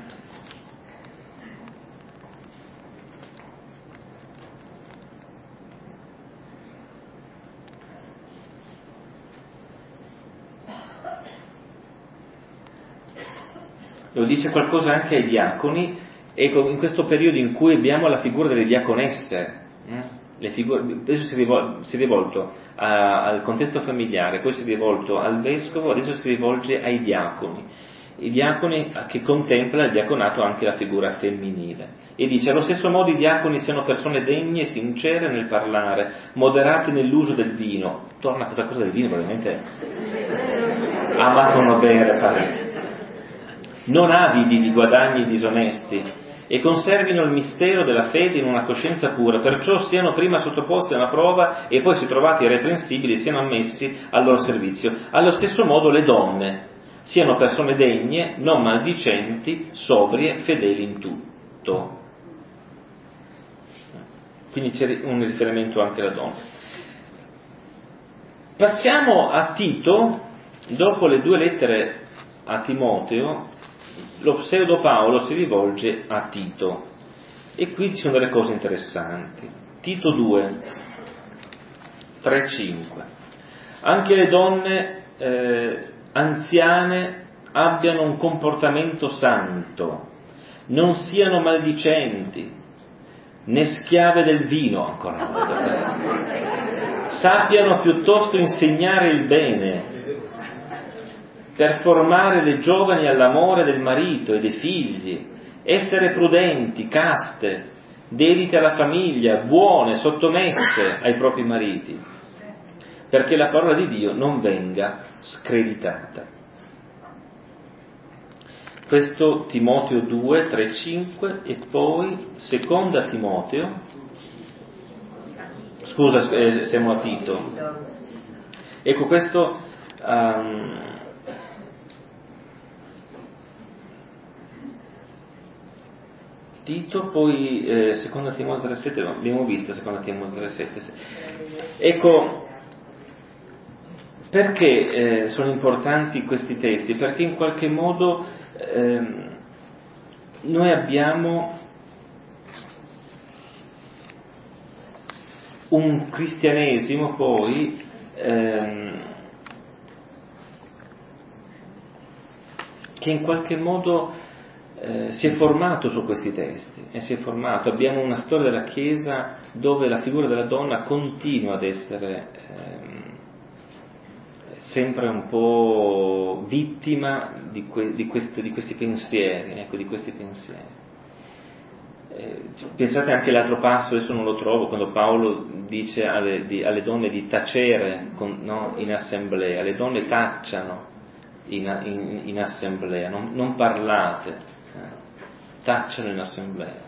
lo dice qualcosa anche ai diaconi, e in questo periodo in cui abbiamo la figura delle diaconesse, adesso si è rivolto al contesto familiare, poi si è rivolto al vescovo, adesso si rivolge ai diaconi, i diaconi che contempla il diaconato anche la figura femminile, e dice: allo stesso modo i diaconi siano persone degne e sincere nel parlare, moderati nell'uso del vino. Torna a questa cosa del vino, probabilmente amano bere parecchio, non avidi di guadagni disonesti, e conservino il mistero della fede in una coscienza pura, perciò siano prima sottoposti a una prova e poi, se trovati irreprensibili, siano ammessi al loro servizio. Allo stesso modo le donne siano persone degne, non maldicenti, sobrie, fedeli in tutto. Quindi c'è un riferimento anche alla donna. Passiamo a Tito. Dopo le 2 lettere a Timoteo, lo pseudo Paolo si rivolge a Tito, e qui ci sono delle cose interessanti. Tito 2, 3-5. Anche le donne anziane abbiano un comportamento santo, non siano maldicenti, né schiave del vino, ancora una volta, sappiano piuttosto insegnare il bene, per formare le giovani all'amore del marito e dei figli, essere prudenti, caste, dedite alla famiglia, buone, sottomesse ai propri mariti, perché la parola di Dio non venga screditata. Questo Timoteo 2, 3, 5, e poi seconda Timoteo, siamo a Tito. Ecco, questo Tito, poi seconda Timoteo 3,7, no, abbiamo visto seconda Timoteo 3,7. Ecco, perché sono importanti questi testi? Perché in qualche modo noi abbiamo un cristianesimo poi che in qualche modo si è formato su questi testi, e si è formato. Abbiamo una storia della Chiesa dove la figura della donna continua ad essere sempre un po' vittima di questi pensieri, ecco, di questi pensieri. Pensate anche all'altro passo, adesso non lo trovo, quando Paolo dice alle donne di tacere in assemblea. Le donne tacciano in assemblea, non parlate, tacciano in assemblea.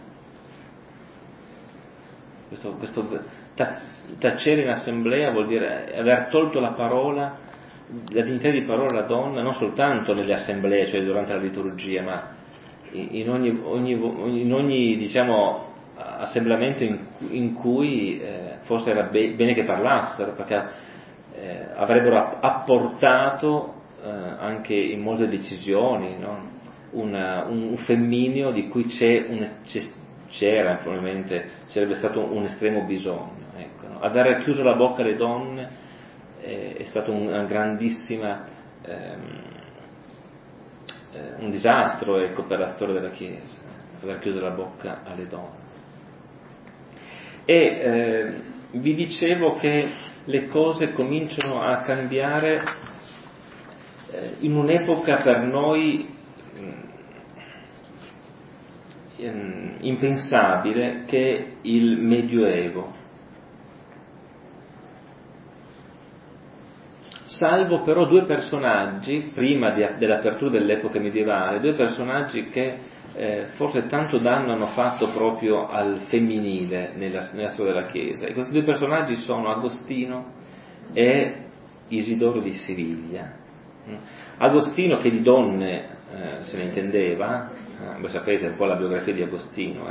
Questo tacere in assemblea vuol dire aver tolto la parola, la dignità di parola alla donna, non soltanto nelle assemblee, cioè durante la liturgia, ma in ogni diciamo assemblamento in cui forse era bene che parlassero, perché avrebbero apportato anche in molte decisioni, no? un femmineo di cui c'era, probabilmente sarebbe stato un estremo bisogno, ecco, no? Aver chiuso la bocca alle donne è stato una grandissima un disastro, ecco, per la storia della Chiesa, aver chiuso la bocca alle donne. E vi dicevo che le cose cominciano a cambiare in un'epoca per noi impensabile, che è il Medioevo. salvo però due personaggi, prima dell'apertura dell'epoca medievale, due personaggi che forse tanto danno hanno fatto proprio al femminile nella storia della Chiesa. E questi due personaggi sono Agostino e Isidoro di Siviglia. Agostino, che di donne se ne intendeva, voi sapete un po' la biografia di Agostino,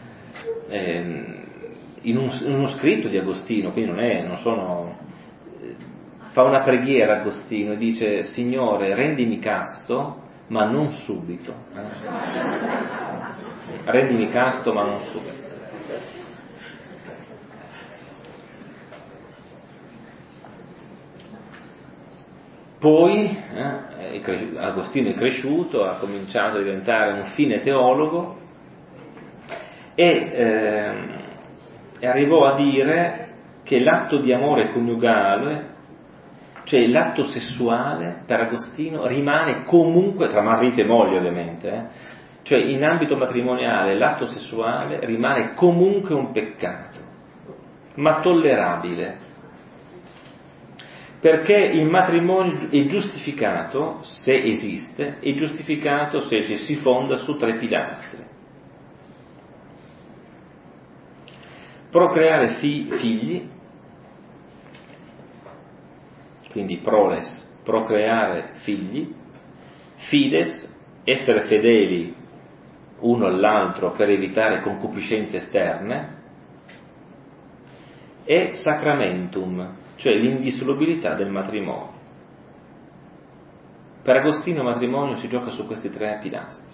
in uno scritto di Agostino, quindi non sono, fa una preghiera Agostino e dice: Signore, rendimi casto, ma non subito. Rendimi casto, ma non subito. Poi Agostino è cresciuto, ha cominciato a diventare un fine teologo e arrivò a dire che l'atto di amore coniugale, cioè l'atto sessuale, per Agostino rimane comunque, tra marito e moglie ovviamente, cioè in ambito matrimoniale l'atto sessuale rimane comunque un peccato, ma tollerabile, perché il matrimonio è giustificato, se esiste, è giustificato se ci si fonda su tre pilastri: procreare figli, quindi proles, procreare figli; fides, essere fedeli uno all'altro per evitare concupiscenze esterne; e sacramentum, cioè l'indissolubilità del matrimonio. Per Agostino il matrimonio si gioca su questi tre pilastri.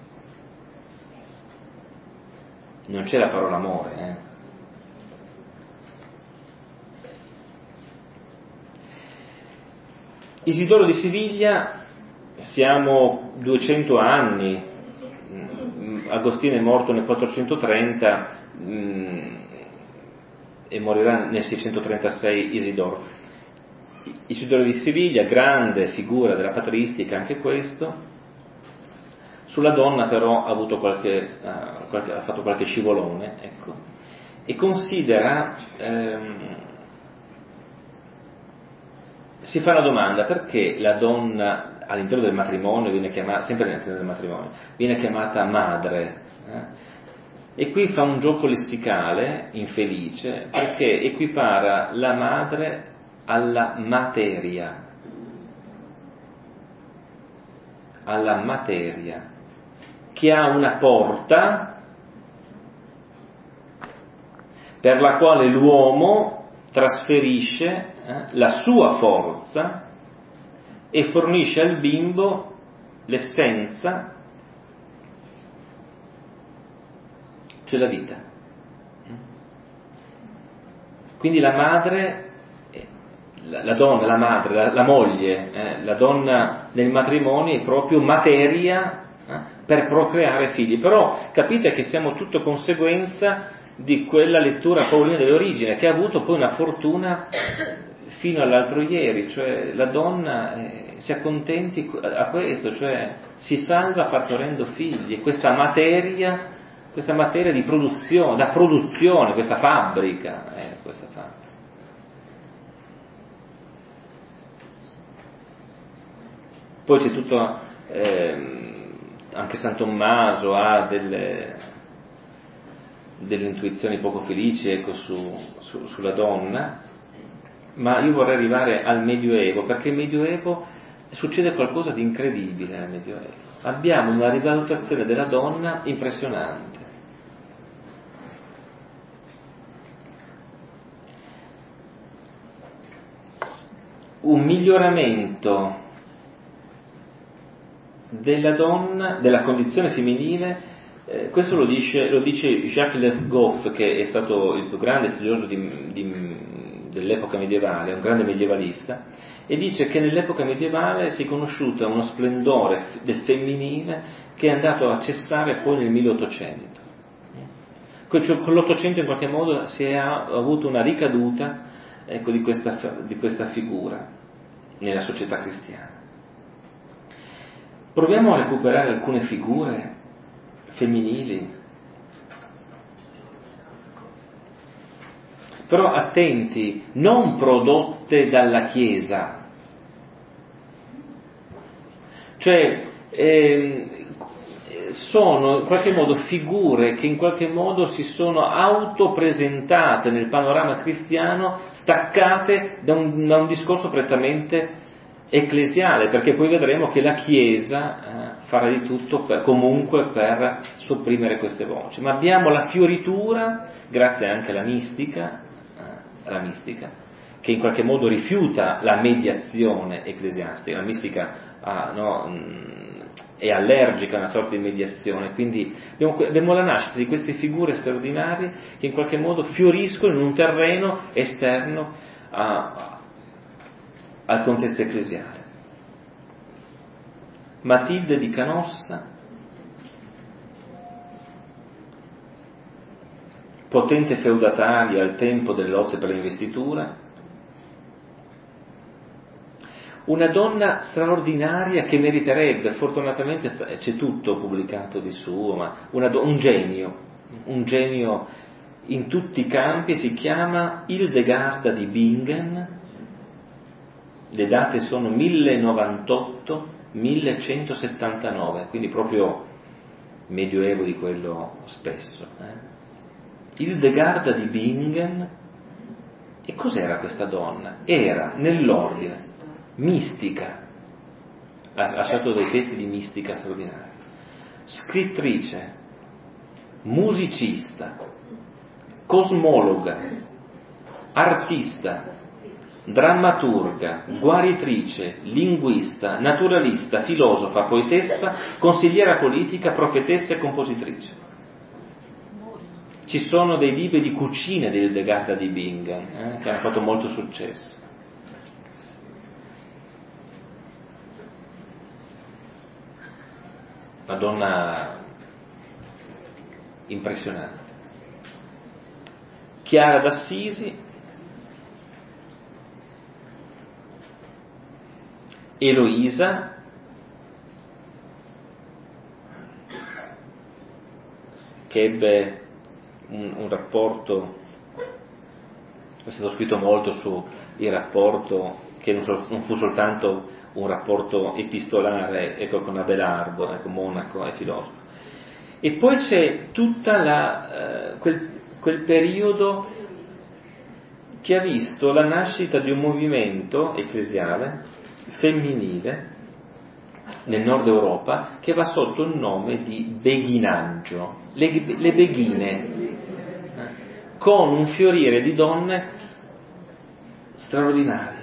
Non c'è la parola amore, Isidoro di Siviglia, siamo 200 anni, Agostino è morto nel 430 e morirà nel 636 Isidoro. Isidoro di Siviglia, grande figura della patristica, anche questo. Sulla donna però ha fatto qualche scivolone, ecco. E considera, si fa la domanda: perché la donna all'interno del matrimonio viene chiamata, sempre all'interno del matrimonio, viene chiamata madre? E qui fa un gioco lessicale infelice, perché equipara la madre alla materia, che ha una porta per la quale l'uomo trasferisce la sua forza e fornisce al bimbo l'essenza, cioè la vita. Quindi la madre, la donna, la madre, la moglie, la donna nel matrimonio è proprio materia per procreare figli. Però capite che siamo tutto conseguenza di quella lettura paolina dell'origine, che ha avuto poi una fortuna fino all'altro ieri, cioè la donna si accontenti a questo, cioè si salva partorendo figli, e questa materia di produzione, da produzione, questa fabbrica. Poi c'è tutto, anche San Tommaso ha delle intuizioni poco felici, ecco, sulla donna, ma io vorrei arrivare al Medioevo, perché il Medioevo succede qualcosa di incredibile nel Medioevo. Abbiamo una rivalutazione della donna impressionante. Un miglioramento della donna, della condizione femminile, questo lo dice Jacques Le Goff, che è stato il più grande studioso dell'epoca medievale, un grande medievalista, e dice che nell'epoca medievale si è conosciuto uno splendore del femminile che è andato a cessare poi nel 1800. Con l'Ottocento in qualche modo si è avuto una ricaduta, ecco, di questa figura nella società cristiana. Proviamo a recuperare alcune figure femminili, però attenti, non prodotte dalla Chiesa, Cioè, sono in qualche modo figure che in qualche modo si sono autopresentate nel panorama cristiano, staccate da un discorso prettamente ecclesiale, perché poi vedremo che la Chiesa farà di tutto comunque per sopprimere queste voci. Ma abbiamo la fioritura, grazie anche alla mistica, che in qualche modo rifiuta la mediazione ecclesiastica. La mistica è allergica a una sorta di mediazione, quindi abbiamo la nascita di queste figure straordinarie che in qualche modo fioriscono in un terreno esterno al contesto ecclesiale. Matilde di Canossa, potente feudataria al tempo delle lotte per l'investitura, una donna straordinaria che meriterebbe, fortunatamente c'è tutto pubblicato di suo, ma un genio in tutti i campi, si chiama Hildegarda di Bingen, le date sono 1098-1179, quindi proprio medioevo di quello spesso. Hildegarda di Bingen, e cos'era questa donna? Era nell'ordine mistica, ha lasciato dei testi di mistica straordinari, scrittrice, musicista, cosmologa, artista, drammaturga, guaritrice, linguista, naturalista, filosofa, poetessa, consigliera politica, profetessa e compositrice. Ci sono dei libri di cucina di Hildegarda di Bingen che hanno fatto molto successo. Una donna impressionante. Chiara d'Assisi, Eloisa, che ebbe un rapporto, è stato scritto molto sul rapporto, che non fu soltanto un rapporto epistolare, con Abelardo, monaco e filosofo. E poi c'è tutta quel periodo che ha visto la nascita di un movimento ecclesiale femminile nel nord Europa che va sotto il nome di beghinaggio, le beghine, con un fiorire di donne straordinarie.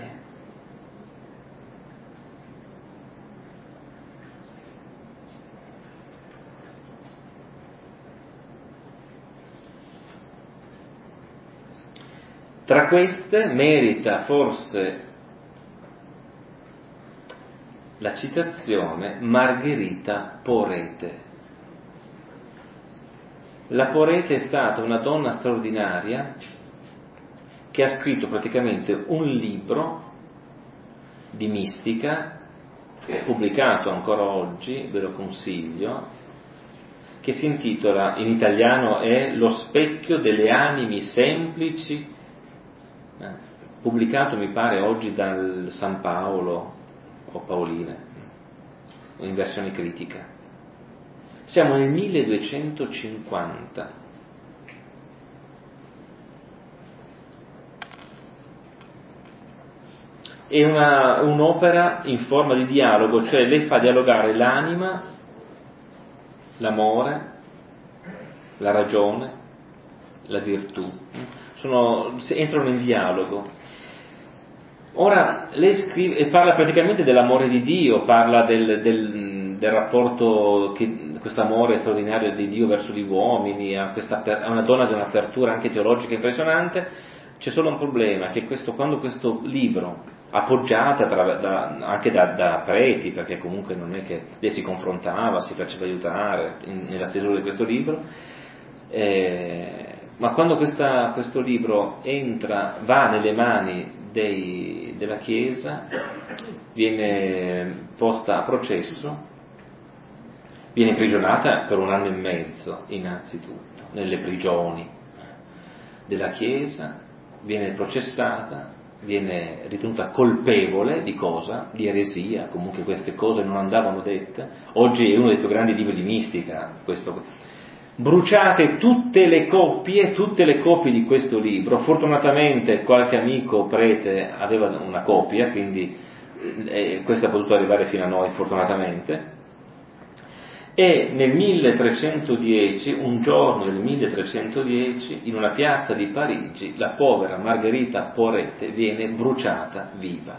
Tra queste merita forse la citazione Margherita Porete. La Porete è stata una donna straordinaria che ha scritto praticamente un libro di mistica, pubblicato ancora oggi, ve lo consiglio, che si intitola, in italiano è Lo specchio delle animi semplici, pubblicato mi pare oggi dal San Paolo o Paoline, in versione critica. Siamo nel 1250. È un'opera in forma di dialogo, cioè lei fa dialogare l'anima, l'amore, la ragione, la virtù. Entrano in dialogo. Ora lei scrive e parla praticamente dell'amore di Dio, parla del rapporto, questo amore straordinario di Dio verso gli uomini, è una donna di un'apertura anche teologica impressionante. C'è solo un problema, che quando questo libro, appoggiata anche da preti, perché comunque non è che lei si confrontava, si faceva aiutare nella stesura di questo libro, ma quando questo libro va nelle mani della Chiesa, viene posta a processo, viene imprigionata per 1 anno e mezzo innanzitutto, nelle prigioni della Chiesa, viene processata viene ritenuta colpevole di cosa? Di eresia, comunque queste cose non andavano dette. Oggi è uno dei più grandi libri di mistica, questo. Bruciate tutte le copie di questo libro. Fortunatamente qualche amico prete aveva una copia, quindi questo è potuto arrivare fino a noi, fortunatamente. E nel 1310, un giorno del 1310, in una piazza di Parigi, la povera Margherita Porete viene bruciata viva.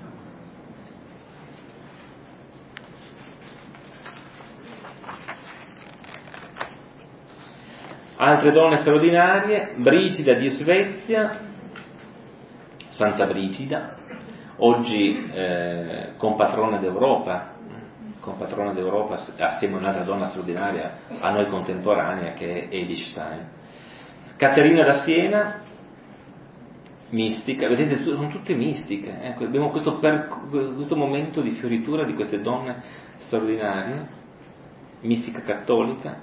Altre donne straordinarie: Brigida di Svezia, Santa Brigida, oggi compatrona d'Europa, assieme a un'altra donna straordinaria a noi contemporanea che è Edith Stein. Caterina da Siena, mistica, vedete, sono tutte mistiche, ecco, abbiamo questo momento di fioritura di queste donne straordinarie, mistica cattolica,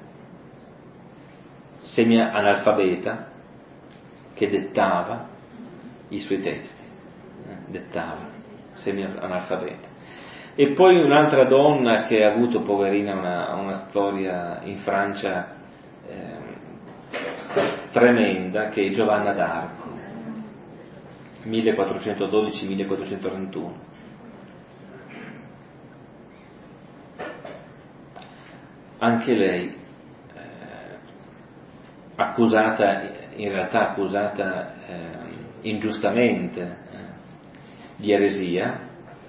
semi-analfabeta, che dettava i suoi testi, semi-analfabeta. E poi un'altra donna che ha avuto, poverina, una storia in Francia tremenda, che è Giovanna d'Arco, 1412-1431. Anche lei accusata ingiustamente di eresia.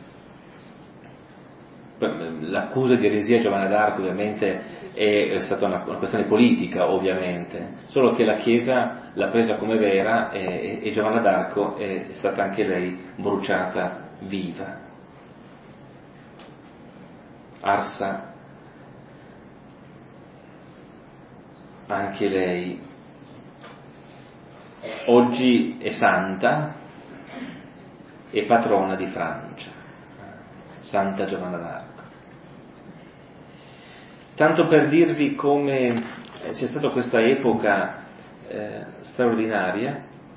L'accusa di eresia a Giovanna d'Arco ovviamente è stata una questione politica, ovviamente, solo che la Chiesa l'ha presa come vera e Giovanna d'Arco è stata anche lei bruciata viva, arsa anche lei. Oggi è santa e patrona di Francia, Santa Giovanna d'Arco. Tanto per dirvi come c'è stata questa epoca straordinaria,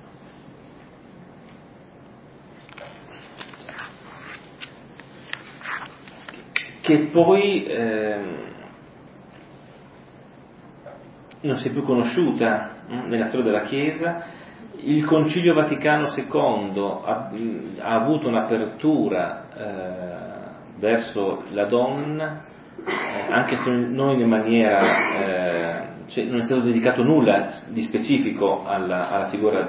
che poi non si è più conosciuta nella storia della Chiesa. Il Concilio Vaticano II ha avuto un'apertura verso la donna, anche se non in maniera, non è stato dedicato nulla di specifico alla figura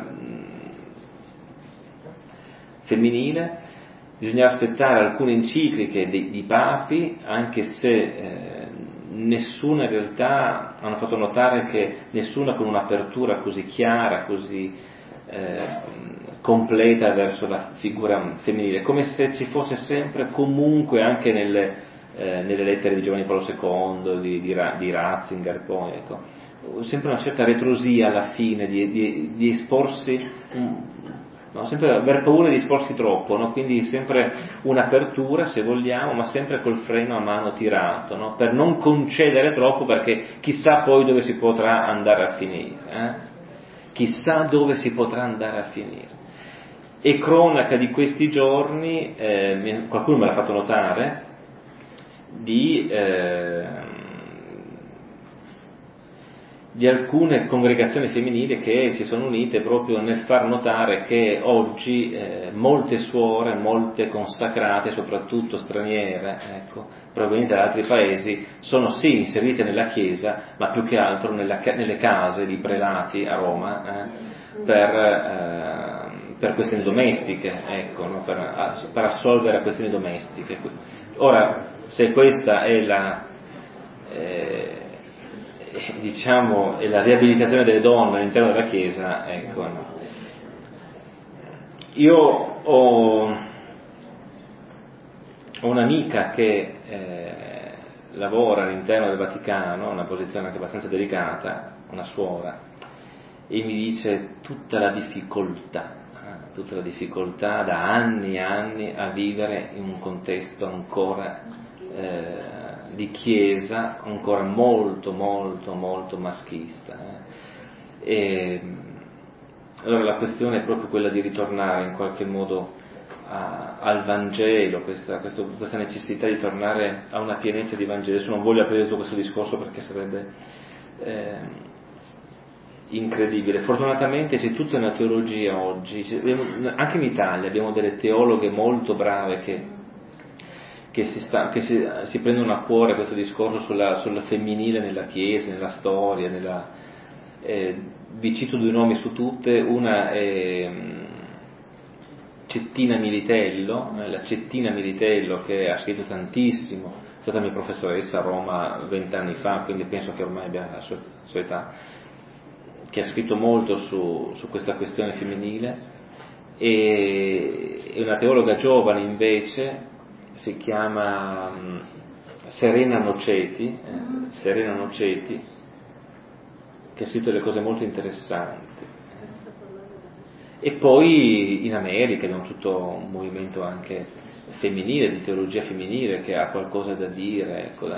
femminile. Bisognava aspettare alcune encicliche di papi, anche se nessuna in realtà, hanno fatto notare che nessuna con un'apertura così chiara, così completa verso la figura femminile, come se ci fosse sempre, comunque anche nelle lettere di Giovanni Paolo II, di Ratzinger, poi, ecco, sempre una certa retrosia alla fine di esporsi, sempre aver paura di esporsi troppo, no? Quindi sempre un'apertura, se vogliamo, ma sempre col freno a mano tirato, no? Per non concedere troppo, perché chissà poi dove si potrà andare a finire, chissà dove si potrà andare a finire. E cronaca di questi giorni, qualcuno me l'ha fatto notare, di alcune congregazioni femminili che si sono unite proprio nel far notare che oggi molte suore, molte consacrate, soprattutto straniere, ecco, provenienti da altri paesi, sono sì inserite nella Chiesa, ma più che altro nelle case di prelati a Roma, per questioni domestiche, ecco, no? per assolvere a questioni domestiche. Ora, se questa è la è la riabilitazione delle donne all'interno della Chiesa, ecco, no. Io ho un'amica che lavora all'interno del Vaticano, una posizione anche abbastanza delicata, una suora, e mi dice tutta la difficoltà da anni e anni a vivere in un contesto ancora di Chiesa, ancora molto molto molto maschista, e allora la questione è proprio quella di ritornare in qualche modo al Vangelo, questa necessità di tornare a una pienezza di Vangelo. Adesso non voglio aprire tutto questo discorso perché sarebbe incredibile. Fortunatamente c'è tutta una teologia oggi, anche in Italia abbiamo delle teologhe molto brave che si prendono a cuore questo discorso sulla femminile nella Chiesa, nella storia, vi cito due nomi su tutte. Una è Cettina Militello, la Cettina Militello, che ha scritto tantissimo, è stata mia professoressa a Roma 20 anni fa, quindi penso che ormai abbia la sua età, che ha scritto molto su questa questione femminile. E una teologa giovane invece si chiama Serena Noceti, che ha scritto delle cose molto interessanti. E poi in America abbiamo tutto un movimento anche femminile, di teologia femminile, che ha qualcosa da dire, ecco,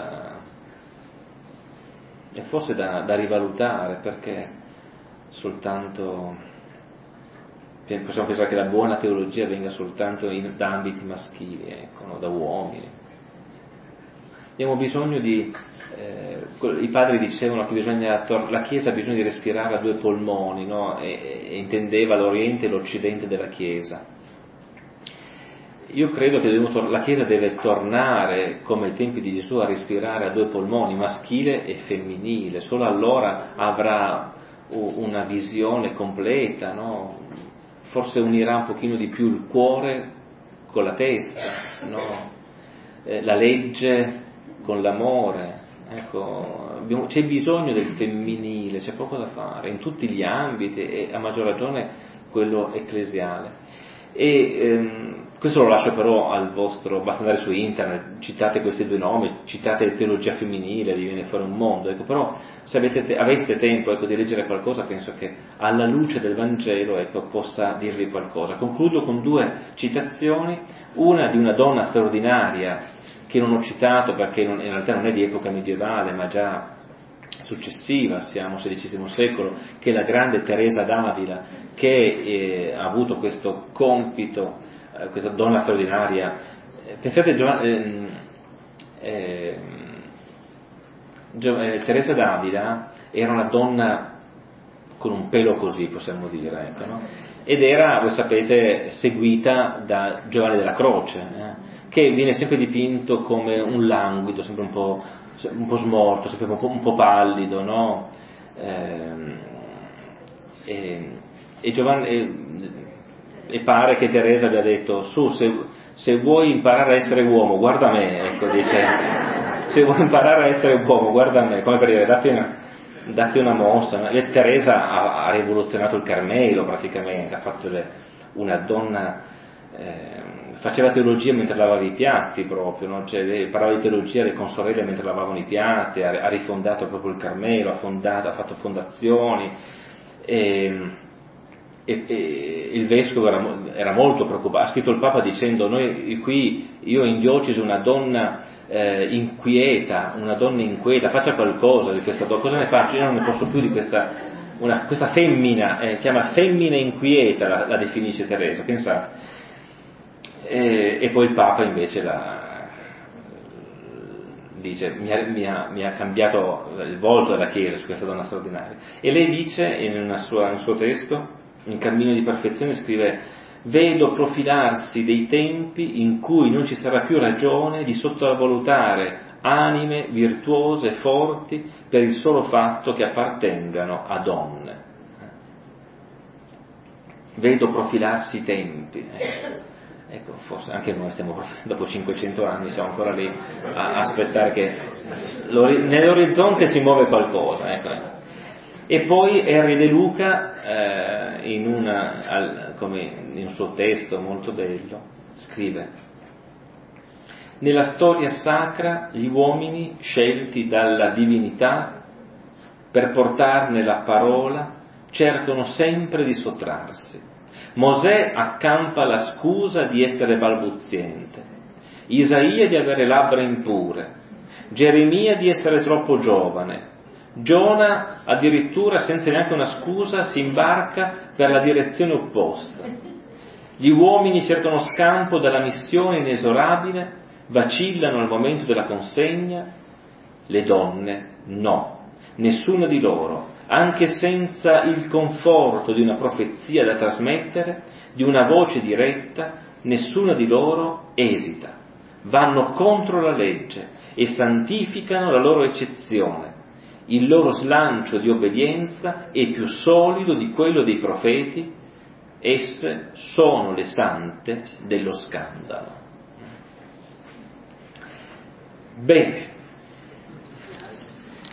e forse da rivalutare, perché soltanto possiamo pensare che la buona teologia venga soltanto da ambiti maschili, ecco, no? Da uomini. Abbiamo bisogno i padri dicevano che la Chiesa ha bisogno di respirare a due polmoni, no? E intendeva l'Oriente e l'Occidente della Chiesa. Io credo che la Chiesa deve tornare, come ai tempi di Gesù, a respirare a due polmoni, maschile e femminile. Solo allora avrà una visione completa, no? Forse unirà un pochino di più il cuore con la testa, no? La legge con l'amore. Ecco, c'è bisogno del femminile, c'è poco da fare in tutti gli ambiti, e a maggior ragione quello ecclesiale. Questo lo lascio però basta andare su internet, citate questi due nomi, citate teologia femminile, vi viene fuori un mondo. Ecco, però se aveste tempo, ecco, di leggere qualcosa, penso che alla luce del Vangelo, ecco, possa dirvi qualcosa. Concludo con due citazioni, una di una donna straordinaria che non ho citato perché in realtà non è di epoca medievale ma già successiva, siamo al XVI secolo, che è la grande Teresa d'Avila, che ha avuto questo compito, questa donna straordinaria. Pensate, Teresa d'Avila era una donna con un pelo così, possiamo dire, ecco, no? Ed era, voi sapete, seguita da Giovanni della Croce, che viene sempre dipinto come un languido, sempre un po' smorto, sempre un po' pallido, no? E pare che Teresa abbia detto: su, se vuoi imparare a essere uomo, guarda me, ecco, dice, se vuoi imparare a essere uomo, guarda me, come per dire, datti una mossa. E Teresa ha rivoluzionato il Carmelo praticamente, ha fatto una donna, faceva teologia mentre lavava i piatti proprio, no? Cioè, parlava di teologia alle consorelle mentre lavavano i piatti, ha rifondato proprio il Carmelo, ha fatto fondazioni, e il vescovo era molto preoccupato. Ha scritto il Papa dicendo: io in diocesi una donna inquieta, faccia qualcosa di questa donna. Cosa ne faccio? Io non ne posso più di questa femmina, chiama femmina inquieta, la definisce Teresa, pensate. E poi il Papa invece dice: mi ha cambiato il volto della Chiesa su questa donna straordinaria. E lei dice nel suo testo, in Cammino di perfezione, scrive: vedo profilarsi dei tempi in cui non ci sarà più ragione di sottovalutare anime virtuose e forti per il solo fatto che appartengano a donne. Vedo profilarsi i tempi. Ecco, forse anche noi dopo 500 anni siamo ancora lì a aspettare che nell'orizzonte si muove qualcosa, ecco. E poi Henri De Luca, in un suo testo molto bello, scrive: nella storia sacra gli uomini scelti dalla divinità per portarne la parola cercano sempre di sottrarsi. Mosè accampa la scusa di essere balbuziente, Isaia di avere labbra impure, Geremia di essere troppo giovane, Giona addirittura senza neanche una scusa si imbarca per la direzione opposta. Gli uomini cercano scampo dalla missione inesorabile, vacillano al momento della consegna, le donne no, nessuna di loro, anche senza il conforto di una profezia da trasmettere, di una voce diretta, nessuna di loro esita, vanno contro la legge e santificano la loro eccezione. Il loro slancio di obbedienza è più solido di quello dei profeti, esse sono le sante dello scandalo. Bene,